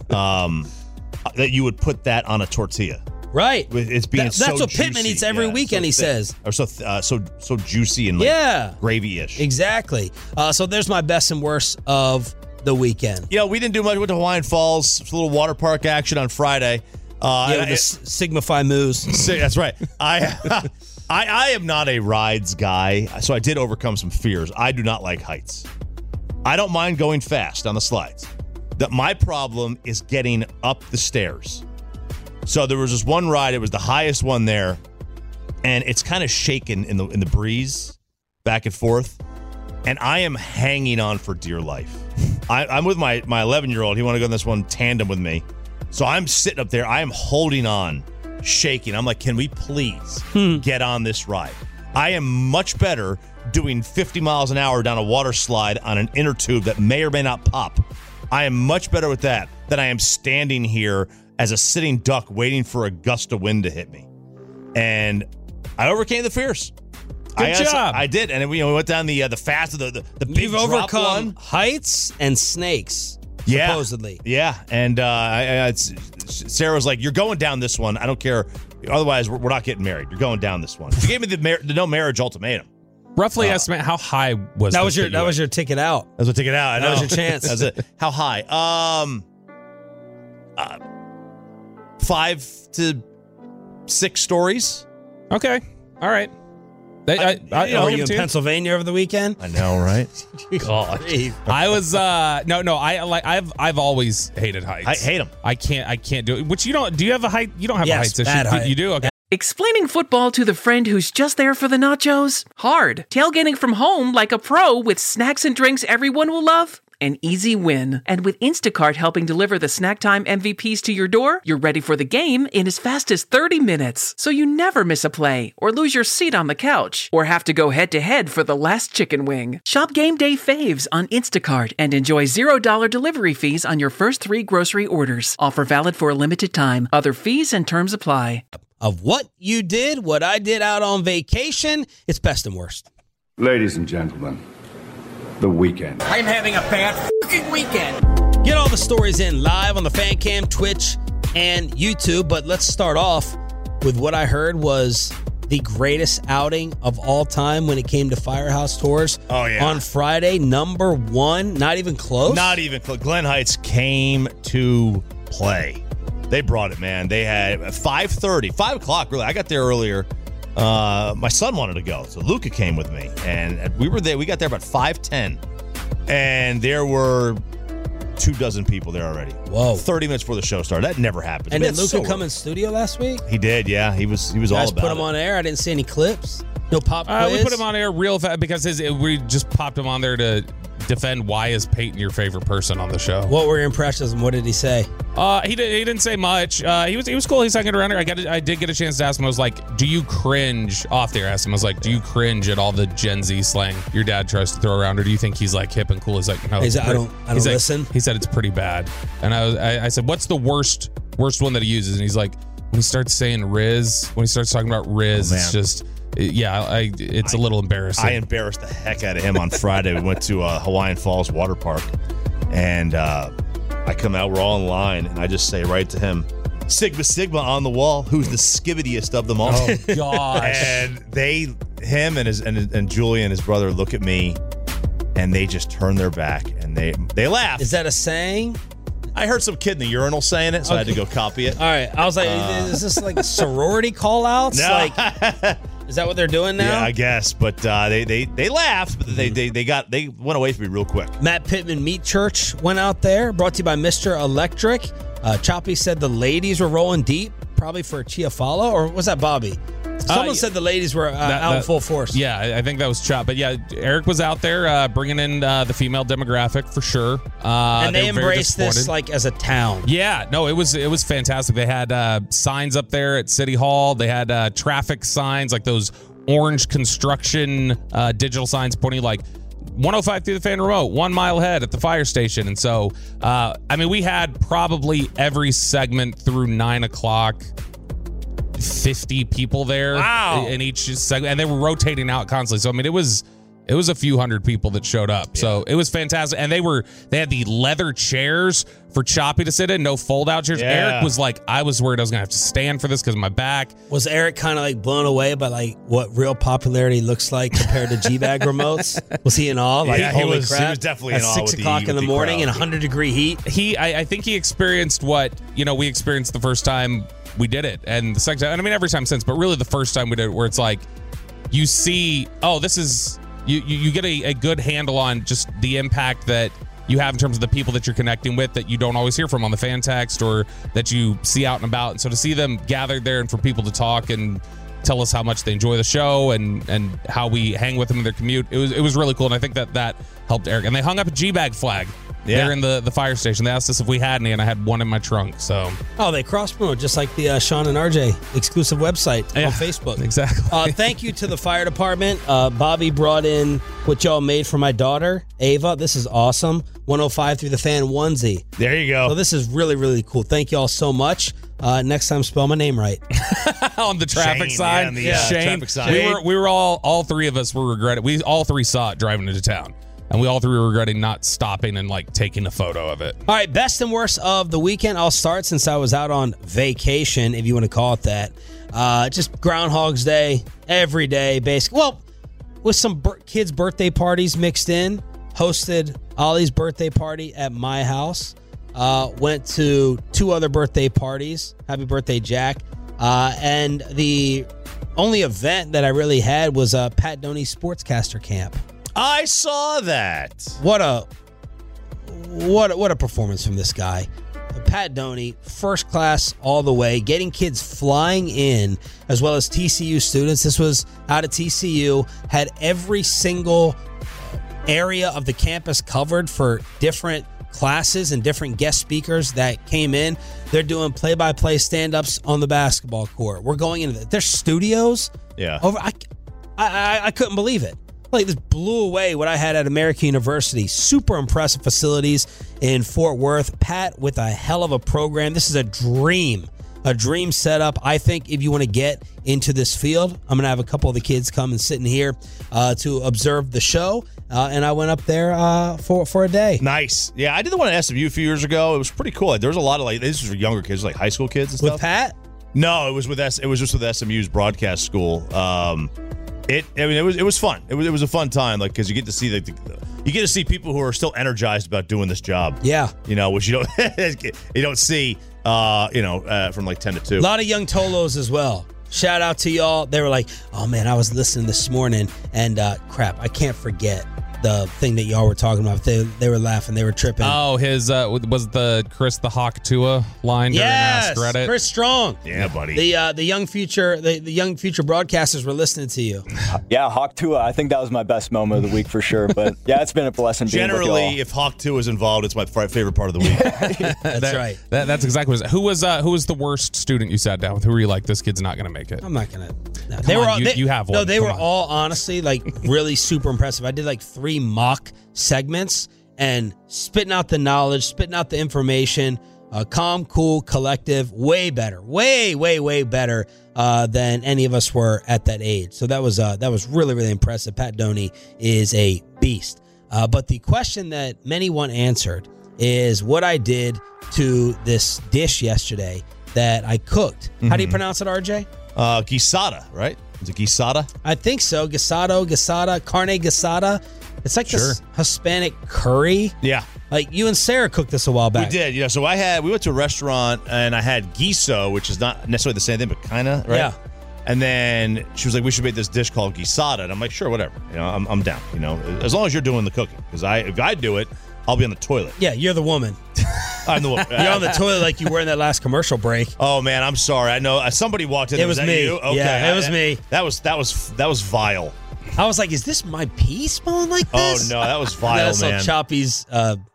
that you would put that on a tortilla. Right. It's being that's so what Pittman juicy. eats every weekend, he says. Or so juicy and gravy-ish. Exactly. So there's my best and worst of the weekend. We didn't do much with Hawaiian Falls. It's a little water park action on Friday. The Sigma Phi Moose. That's right. I am not a rides guy, so I did overcome some fears. I do not like heights. I don't mind going fast on the slides. My problem is getting up the stairs. So there was this one ride. It was the highest one there, and it's kind of shaking in the breeze, back and forth. And I am hanging on for dear life. I'm with my 11-year-old. He wanted to go on this one tandem with me. So I'm sitting up there. I am holding on, shaking. I'm like, can we please get on this ride? I am much better doing 50 miles an hour down a water slide on an inner tube that may or may not pop. I am much better with that than I am standing here as a sitting duck waiting for a gust of wind to hit me. And I overcame the fears. Good job. I did. And then we went down the fast, the big You've drop overcome one. Heights and snakes, supposedly. Yeah. And Sarah was like, you're going down this one. I don't care. Otherwise, we're not getting married. You're going down this one. She gave me the no marriage ultimatum. Roughly estimate how high was that? Was your ticket out? That was a ticket out. That was your chance. That's it. How high? 5 to 6 stories. Okay. All right. Were you in Pennsylvania over the weekend? I know, right? God. I was I've always hated heights. I hate them. I can't do it. Which you don't. Do you have a height? You don't have a height issue. Height. You do? Okay. Explaining football to the friend who's just there for the nachos? Hard. Tailgating from home like a pro with snacks and drinks everyone will love? An easy win. And with Instacart helping deliver the snack time MVPs to your door, you're ready for the game in as fast as 30 minutes. So you never miss a play or lose your seat on the couch or have to go head-to-head for the last chicken wing. Shop Game Day Faves on Instacart and enjoy $0 delivery fees on your first 3 grocery orders. Offer valid for a limited time. Other fees and terms apply. Of what you did, what I did out on vacation, it's best and worst. Ladies and gentlemen, the weekend. I'm having a bad fucking weekend. Get all the stories in live on the Fan Cam, Twitch, and YouTube. But let's start off with what I heard was the greatest outing of all time when it came to Firehouse Tours. Oh, yeah. On Friday, number one, not even close. Not even close. Glen Heights came to play. They brought it, man. They had 5:30, 5 o'clock, really. I got there earlier. My son wanted to go, so Luca came with me. And we were there. We got there about 5:10. And there were 24 people there already. Whoa. 30 minutes before the show started. That never happened. And did Luca come in studio last week? He did, yeah. He was all about it. You guys put him on air? I didn't see any clips. No pop quiz? We put him on air real fast because we just popped him on there to defend why is Peyton your favorite person on the show. What were your impressions and what did he say? He didn't say much. He was cool. He's hanging around here. I did get a chance to ask him. I was like, do you cringe off there? I asked him. I was like, do you cringe at all the Gen Z slang your dad tries to throw around, or do you think he's like hip and cool? He's like, no. I don't listen. He said it's pretty bad. And I said, what's the worst one that he uses? And he's like, when he starts saying Riz, when he starts talking about Riz, it's just. Yeah, it's a little embarrassing. I embarrassed the heck out of him on Friday. We went to Hawaiian Falls Water Park, and I come out, we're all in line, and I just say right to him, Sigma Sigma on the wall, who's the skibbidiest of them all. Oh, gosh. And him and Julian, his brother, look at me, and they just turn their back, and they laugh. Is that a saying? I heard some kid in the urinal saying it, so I had to go copy it. All right. I was like, is this like sorority call-outs? No. Like, is that what they're doing now? Yeah, I guess. But they laughed, but they went away from me real quick. Matt Pittman Meat Church went out there, brought to you by Mr. Electric. Choppy said the ladies were rolling deep, probably for Chiafalo, or was that Bobby? Someone said the ladies were out in full force. Yeah, I think that was Chop. But yeah, Eric was out there bringing in the female demographic for sure. And they embraced this like as a town. Yeah, no, it was fantastic. They had signs up there at City Hall. They had traffic signs, like those orange construction digital signs pointing like 105 through the fan remote, 1 mile ahead at the fire station. And so, we had probably every segment through 9 o'clock. 50 people there in each segment, and they were rotating out constantly. So it was a few hundred people that showed up. Yeah. So it was fantastic, and they had the leather chairs for Choppy to sit in, no fold out chairs. Yeah. Eric was like, I was worried I was gonna have to stand for this because of my back. Was Eric kind of like blown away by like what real popularity looks like compared to G-Bag remotes? Was he in awe? Like, holy crap! He was definitely at in awe. 6 o'clock in the morning in 100-degree heat. I think he experienced what we experienced the first time we did it, and the second time, and every time since, but really the first time we did it, where it's like you see, this is you get a good handle on just the impact that you have in terms of the people that you're connecting with that you don't always hear from on the fan text or that you see out and about. And so to see them gathered there and for people to talk and tell us how much they enjoy the show and how we hang with them in their commute, it was really cool. And I think that helped Eric. And they hung up a G-Bag flag. There in the fire station. They asked us if we had any, and I had one in my trunk. So they cross-promote just like the Sean and RJ exclusive website on Facebook. Exactly. Thank you to the fire department. Bobby brought in what y'all made for my daughter, Ava. This is awesome. 105 through the fan onesie. There you go. So this is really, really cool. Thank y'all so much. Next time, spell my name right. On the traffic sign. Shane. Traffic sign. We were all three of us were regretting. We all three saw it driving into town. And we all three were regretting not stopping and like taking a photo of it. All right, best and worst of the weekend. I'll start since I was out on vacation, if you want to call it that. Just Groundhog's Day, every day, basically. Well, with some kids' birthday parties mixed in. Hosted Ollie's birthday party at my house. Went to 2 other birthday parties. Happy birthday, Jack. And the only event that I really had was Pat Doney's Sportscaster Camp. I saw that. What a performance from this guy. Pat Doney, first class all the way, getting kids flying in, as well as TCU students. This was out of TCU, had every single area of the campus covered for different classes and different guest speakers that came in. They're doing play-by-play stand-ups on the basketball court. We're going into their studios. Yeah. I couldn't believe it. Like, this blew away what I had at American University. Super impressive facilities in Fort Worth. Pat with a hell of a program. This is a dream setup. I think if you want to get into this field, I'm going to have a couple of the kids come and sit in here to observe the show. And I went up there for a day. Nice. Yeah, I did the one at SMU a few years ago. It was pretty cool. There was a lot of this was for younger kids, like high school kids and stuff. With Pat? No, it was just with SMU's broadcast school. It was fun. It was a fun time, like, because you get to see you get to see people who are still energized about doing this job. Yeah, which you don't see from like 10 to 2. A lot of young Tolos as well. Shout out to y'all. They were like, "Oh man, I was listening this morning, and crap, I can't forget the thing that y'all were talking about." They were laughing, they were tripping. Oh, his was the Chris the Hawk Tua line during Ask Reddit? Chris Strong. Yeah, buddy. The young future broadcasters were listening to you. Yeah, Hawk Tua. I think that was my best moment of the week for sure. But yeah, it's been a blessing. Generally, if Hawk Tua is involved, it's my favorite part of the week. That's right. That's exactly what it was. Who was the worst student you sat down with? Who were you like, this kid's not going to make it? I'm not going to. No, you have one. No, they were all honestly like really super impressive. I did like 3 mock segments and spitting out the knowledge, spitting out the information. Calm, cool, collective, way better, way better than any of us were at that age. So that was really, really impressive. Pat Doney is a beast. But the question that many want answered is what I did to this dish yesterday that I cooked. Mm-hmm. How do you pronounce it, RJ? Guisada, right? Is it guisada? I think so. Guisada, carne guisada. It's like this Hispanic curry. Yeah. Like you and Sarah cooked this a while back. We did, So we went to a restaurant and I had guiso, which is not necessarily the same thing, but kind of, right? Yeah. And then she was like, we should make this dish called guisada. And I'm like, sure, whatever. I'm down, as long as you're doing the cooking. Because if I do it, I'll be on the toilet. Yeah, you're the woman. I'm the woman. You're on the toilet like you were in that last commercial break. Oh man, I'm sorry. I know somebody walked in. It was me. You? Okay. Yeah, it was me. That was vile. I was like, is this my pee smelling like this? Oh no, that was vile, man. Choppy's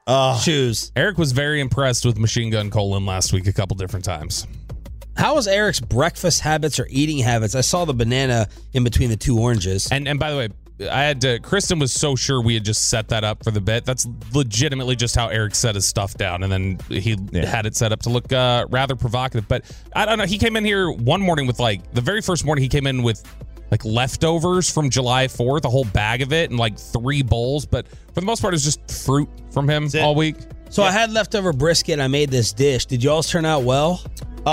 shoes. Eric was very impressed with Machine Gun Colon last week a couple different times. How was Eric's breakfast habits or eating habits? I saw the banana in between the 2 oranges. And by the way, I had to. Kristen was so sure we had just set that up for the bit. That's legitimately just how Eric set his stuff down, and then he had it set up to look rather provocative. But I don't know. He came in here one morning with the very first morning. He came in with leftovers from July 4th, a whole bag of it, and 3 bowls. But for the most part, it was just fruit from him all week. So I had leftover brisket. And I made this dish. Did y'all turn out well?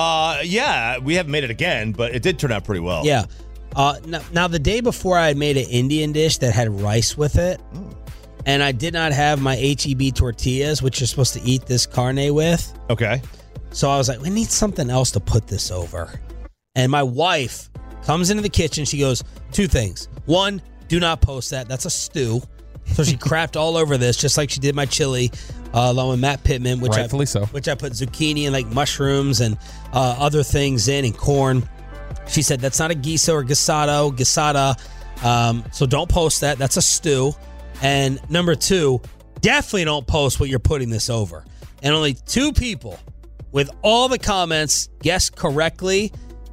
Yeah, we haven't made it again, but it did turn out pretty well. Yeah. Now, the day before, I had made an Indian dish that had rice with it, and I did not have my HEB tortillas, which you're supposed to eat this carne with. Okay. So I was like, we need something else to put this over. And my wife comes into the kitchen. She goes, 2 things. 1, do not post that. That's a stew. So she crapped all over this, just like she did my chili, along with Matt Pittman, which I put zucchini and mushrooms and other things in, and corn. She said, that's not a guiso or guisada. So don't post that. That's a stew. And number 2, definitely don't post what you're putting this over. And only 2 people with all the comments guessed correctly.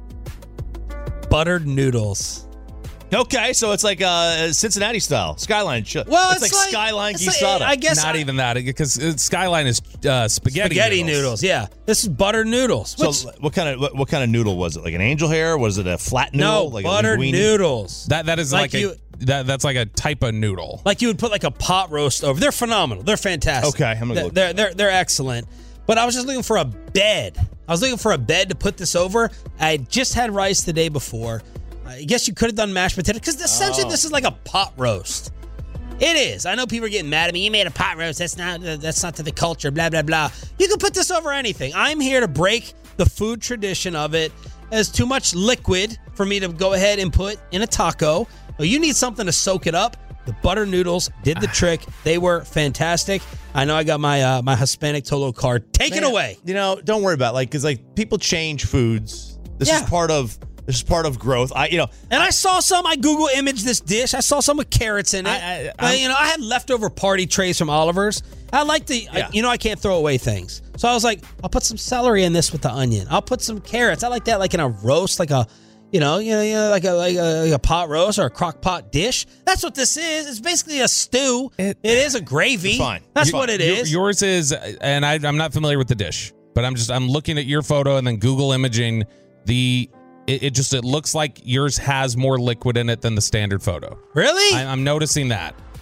Buttered noodles. Okay, so it's like Cincinnati style Skyline. Well, it's like Skyline guisada. I guess not even that, because Skyline is spaghetti noodles. Yeah, this is buttered noodles. So what kind of noodle was it? Like an angel hair? Was it a flat noodle? No, buttered noodles. That is that's like a type of noodle. Like you would put a pot roast over. They're phenomenal. They're fantastic. Okay, I'm gonna look. They're excellent. But I was just looking for a bed. I was looking for a bed to put this over. I just had rice the day before. I guess you could have done mashed potatoes, because essentially this is like a pot roast. It is. I know people are getting mad at me. You made a pot roast. That's not to the culture. Blah blah blah. You can put this over anything. I'm here to break the food tradition of it. There's too much liquid for me to go ahead and put in a taco. Well, you need something to soak it up. The butter noodles did the trick. They were fantastic. I know I got my my Hispanic Tolo card. Take it away. Don't worry about it. Because people change foods. This is part of growth. And I saw some. I Google imaged this dish. I saw some with carrots in it. I had leftover party trays from Oliver's. I like I can't throw away things. So I was like, I'll put some celery in this with the onion. I'll put some carrots. I like that, like in a roast, like a like a pot roast or a crock pot dish. That's what this is. It's basically a stew. It is a gravy. Fine. That's what it is. Yours is, and I'm not familiar with the dish, but I'm looking at your photo and then Google imaging the. It looks like yours has more liquid in it than the standard photo. Really? I'm noticing that.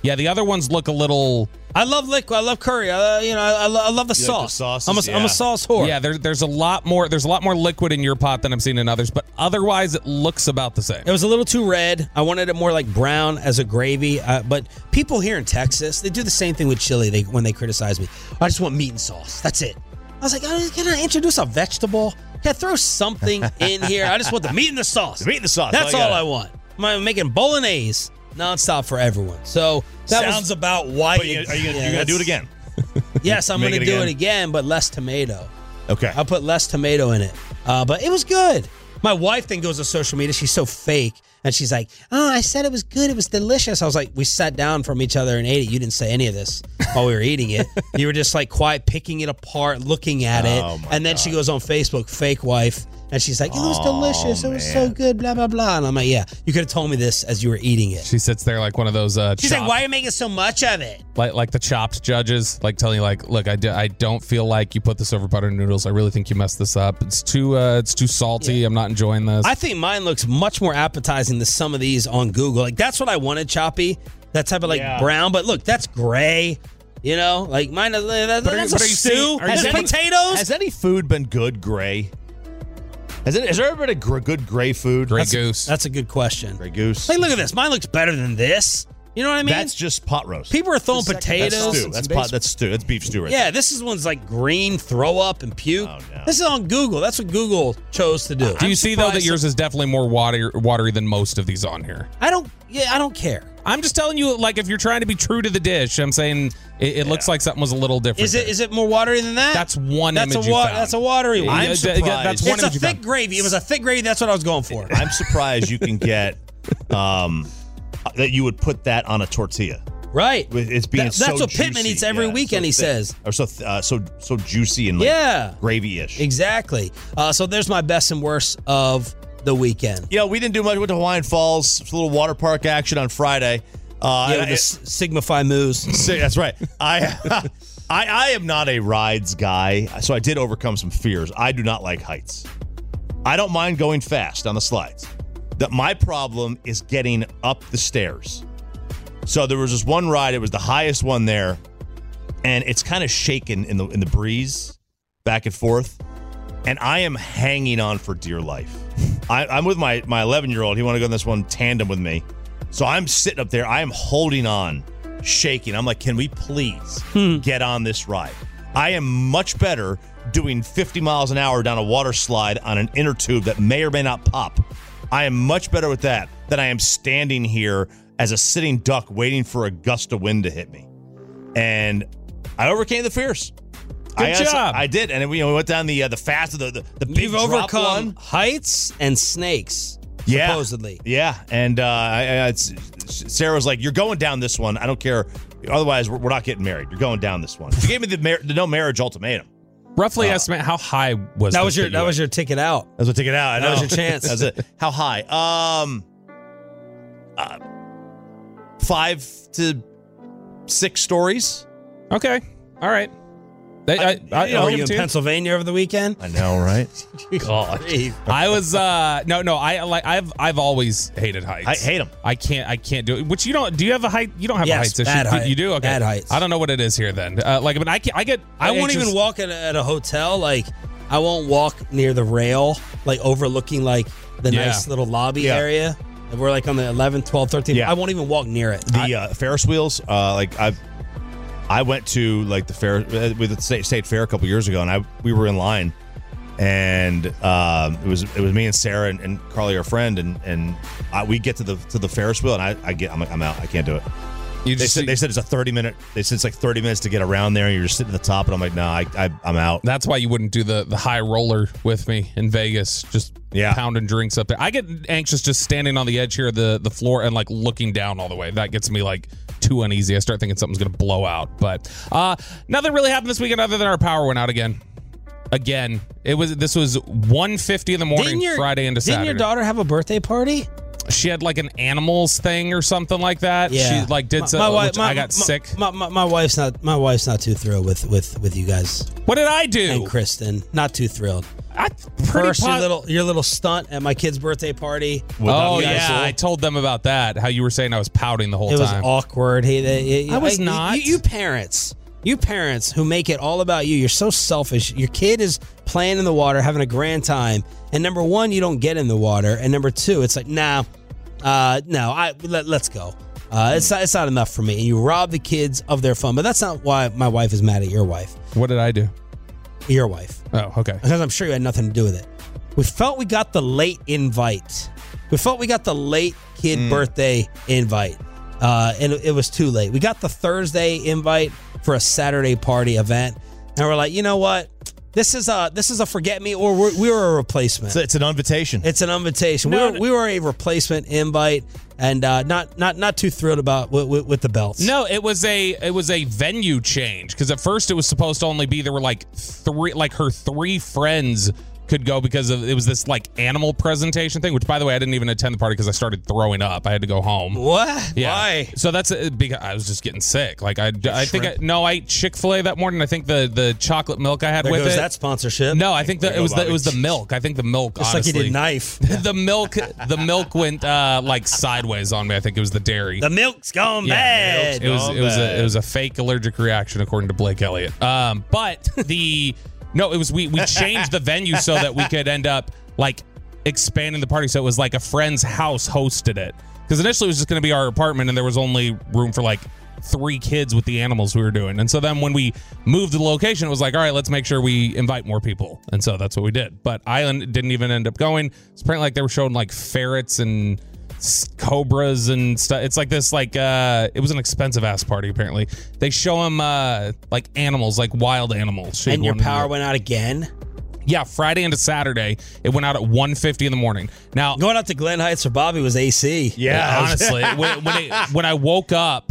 Yeah, the other ones look a little. I love liquid. I love curry. I love the sauce. Like I'm a sauce whore. Yeah, there's a lot more liquid in your pot than I've seen in others, but otherwise it looks about the same. It was a little too red. I wanted it more like brown as a gravy. But people here in Texas, they do the same thing with chili. When they criticize me, I just want meat and sauce. That's it. I was like, can I introduce a vegetable? Can I throw something in here? I just want the meat and the sauce. The meat and the sauce. That's all I want. I'm making bolognese nonstop for everyone. So that sounds about why. Are you going to do it again? Yes, I'm going to do it again, but less tomato. Okay. I'll put less tomato in it. But it was good. My wife then goes to social media. She's so fake. And she's like, oh, I said it was good. It was delicious. I was like, we sat down from each other and ate it. You didn't say any of this while we were eating it. You were just like quiet, picking it apart, looking at it. And then she goes on Facebook, fake wife. And she's like, it was delicious. It was so good, blah, blah, blah. And I'm like, yeah, you could have told me this as you were eating it. She sits there like one of those She's like, why are you making so much of it? Like the Chopped judges, like telling you, like, look, I don't feel like you put this over butter noodles. I really think you messed this up. It's too salty. Yeah. I'm not enjoying this. I think mine looks much more appetizing than some of these on Google. Like, that's what I wanted, Choppy. That type of brown. But look, that's gray. You know, like mine, that's a stew. Has potatoes. Has any food been good gray? Has there ever been a good gray food? Grey Goose. That's a good question. Grey Goose. Hey, look at this. Mine looks better than this. You know what I mean? That's just pot roast. People are throwing potatoes. That's stew. That's beef stew right there. This one's like green, throw up, and puke. Oh, no. This is on Google. That's what Google chose to do. Do you see, though, that yours is definitely more watery than most of these on here? I don't care. I'm just telling you, like, if you're trying to be true to the dish, I'm saying it looks like something was a little different. Is it more watery than that? That's one image you found. That's a watery one. I'm surprised. It's a thick gravy. It was a thick gravy. That's what I was going for. I'm surprised you can get that you would put that on a tortilla. Right. It's being that's what juicy. Pittman eats every weekend, so he says. Or so juicy and gravy-ish. Exactly. So there's my best and worst of the weekend. We didn't do much with the Hawaiian Falls. It's a little water park action on Friday. The Sigma Phi Moose. That's right. I am not a rides guy, so I did overcome some fears. I do not like heights. I don't mind going fast on the slides. My problem is getting up the stairs. So there was this one ride. It was the highest one there, and it's kind of shaking in the breeze, back and forth. And I am hanging on for dear life. I'm with my 11-year-old. He wanted to go on this one tandem with me. So I'm sitting up there. I am holding on, shaking. I'm like, can we please get on this ride? I am much better doing 50 miles an hour down a water slide on an inner tube that may or may not pop. I am much better with that than I am standing here as a sitting duck waiting for a gust of wind to hit me. And I overcame the fears. Good job. I did. And we went down the fast, the big You've drop overcome one. Heights and snakes. Yeah. Supposedly. Yeah. And Sarah was like, you're going down this one. I don't care. Otherwise, we're not getting married. You're going down this one. She gave me the no marriage ultimatom. Roughly estimate how high was that? Was your ticket out? That was a ticket out. That was your chance. That's it. How high? 5 to 6 stories. Okay. All right. Were you in Pennsylvania over the weekend? I know, right? God, I was no. I've always hated heights. I hate them. I can't do it. Which you don't. Do you have a height? You don't have a heights issue. Height. You do. Okay. Bad heights. I don't know what it is here then. I won't even walk at a hotel. Like I won't walk near the rail, like overlooking like the nice little lobby area. And we're like on the 11th, 12th, 13th. Yeah. I won't even walk near it. The Ferris wheels, I went to like the fair with the state fair a couple years ago, and we were in line, and it was me and Sarah and Carly, our friend, and we get to the Ferris wheel, and I'm out. I can't do it. They said it's a 30-minute. They said it's like 30 minutes to get around there, and you're just sitting at the top, and I'm like, no, I'm out. That's why you wouldn't do the high roller with me in Vegas. Just pounding drinks up there. I get anxious just standing on the edge here of the floor and like looking down all the way. That gets me like too uneasy. I start thinking something's going to blow out. But nothing really happened this weekend other than our power went out again. This was 1:50 in the morning, Friday into Saturday. Didn't your daughter have a birthday party? She had like an animals thing or something like that. Yeah. She like did something. I got sick. My wife's not too thrilled with you guys. What did I do? And Kristen, not too thrilled. First, your little stunt at my kid's birthday party. Oh yeah, I told them about that. How you were saying I was pouting the whole time. It was awkward. I was not. You parents who make it all about you. You're so selfish. Your kid is playing in the water, having a grand time, and number one, you don't get in the water, and number two, it's like let's go. It's not enough for me. And you rob the kids of their fun. But that's not why my wife is mad at your wife. What did I do? Your wife. Oh, okay. Because I'm sure you had nothing to do with it. We felt we got the late invite. We felt we got the late kid birthday invite. And it was too late. We got the Thursday invite for a Saturday party event. And we're like, you know what? This is a forget me, or we were a replacement. It's an invitation. It's an invitation. We were a replacement invite, and not too thrilled about with the belts. No, it was a venue change, because at first it was supposed to only be there were like her three friends could go because it was this like animal presentation thing, which by the way I didn't even attend the party because I started throwing up. I had to go home. What? Yeah. Why? So that's because I was just getting sick. Like I ate Chick-fil-A that morning. I think the chocolate milk I had with it. That sponsorship. No, I think it was the milk. I think the milk. Just honestly, like you did knife. the milk went like sideways on me. I think it was the dairy. The milk's gone bad. It was a fake allergic reaction according to Blake Elliott. But No, it was we changed the venue so that we could end up like expanding the party. So it was like a friend's house hosted it. Because initially it was just going to be our apartment and there was only room for like 3 kids with the animals we were doing. And so then when we moved the location, it was like, all right, let's make sure we invite more people. And so that's what we did. But Island didn't even end up going. It's apparently like they were showing like ferrets and cobras and stuff. It's like this it was an expensive ass party. Apparently they show them like animals, like wild animals. And your power went out again. Yeah, Friday into Saturday it went out at 1:50 in the morning. Now going out to Glen Heights for Bobby was AC. Yeah, honestly, when I woke up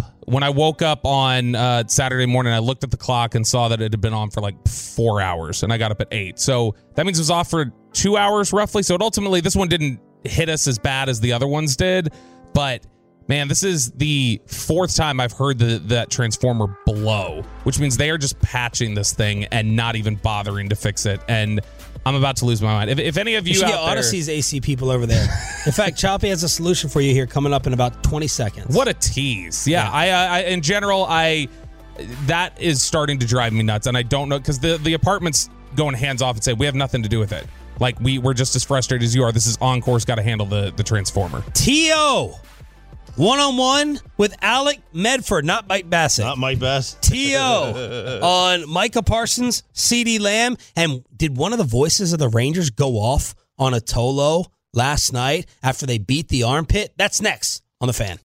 on Saturday morning, I looked at the clock and saw that it had been on for like 4 hours, and I got up at 8. So that means it was off for 2 hours roughly. So ultimately, this one didn't hit us as bad as the other ones did, but man, this is the 4th time I've heard that transformer blow, which means they are just patching this thing and not even bothering to fix it. And I'm about to lose my mind. If any of you should out get there, Odyssey's AC people over there. In fact, Choppy has a solution for you here coming up in about 20 seconds. What a tease! Yeah. I in general, that is starting to drive me nuts, and I don't know because the apartment's going hands off and say we have nothing to do with it. Like we're just as frustrated as you are. This is Encore's got to handle the transformer. T.O. one-on-one with Alec Medford, not Mike Bassett. Not Mike Bassett. T.O. on Micah Parsons, CeeDee Lamb. And did one of the voices of the Rangers go off on a Tolo last night after they beat the armpit? That's next on The Fan.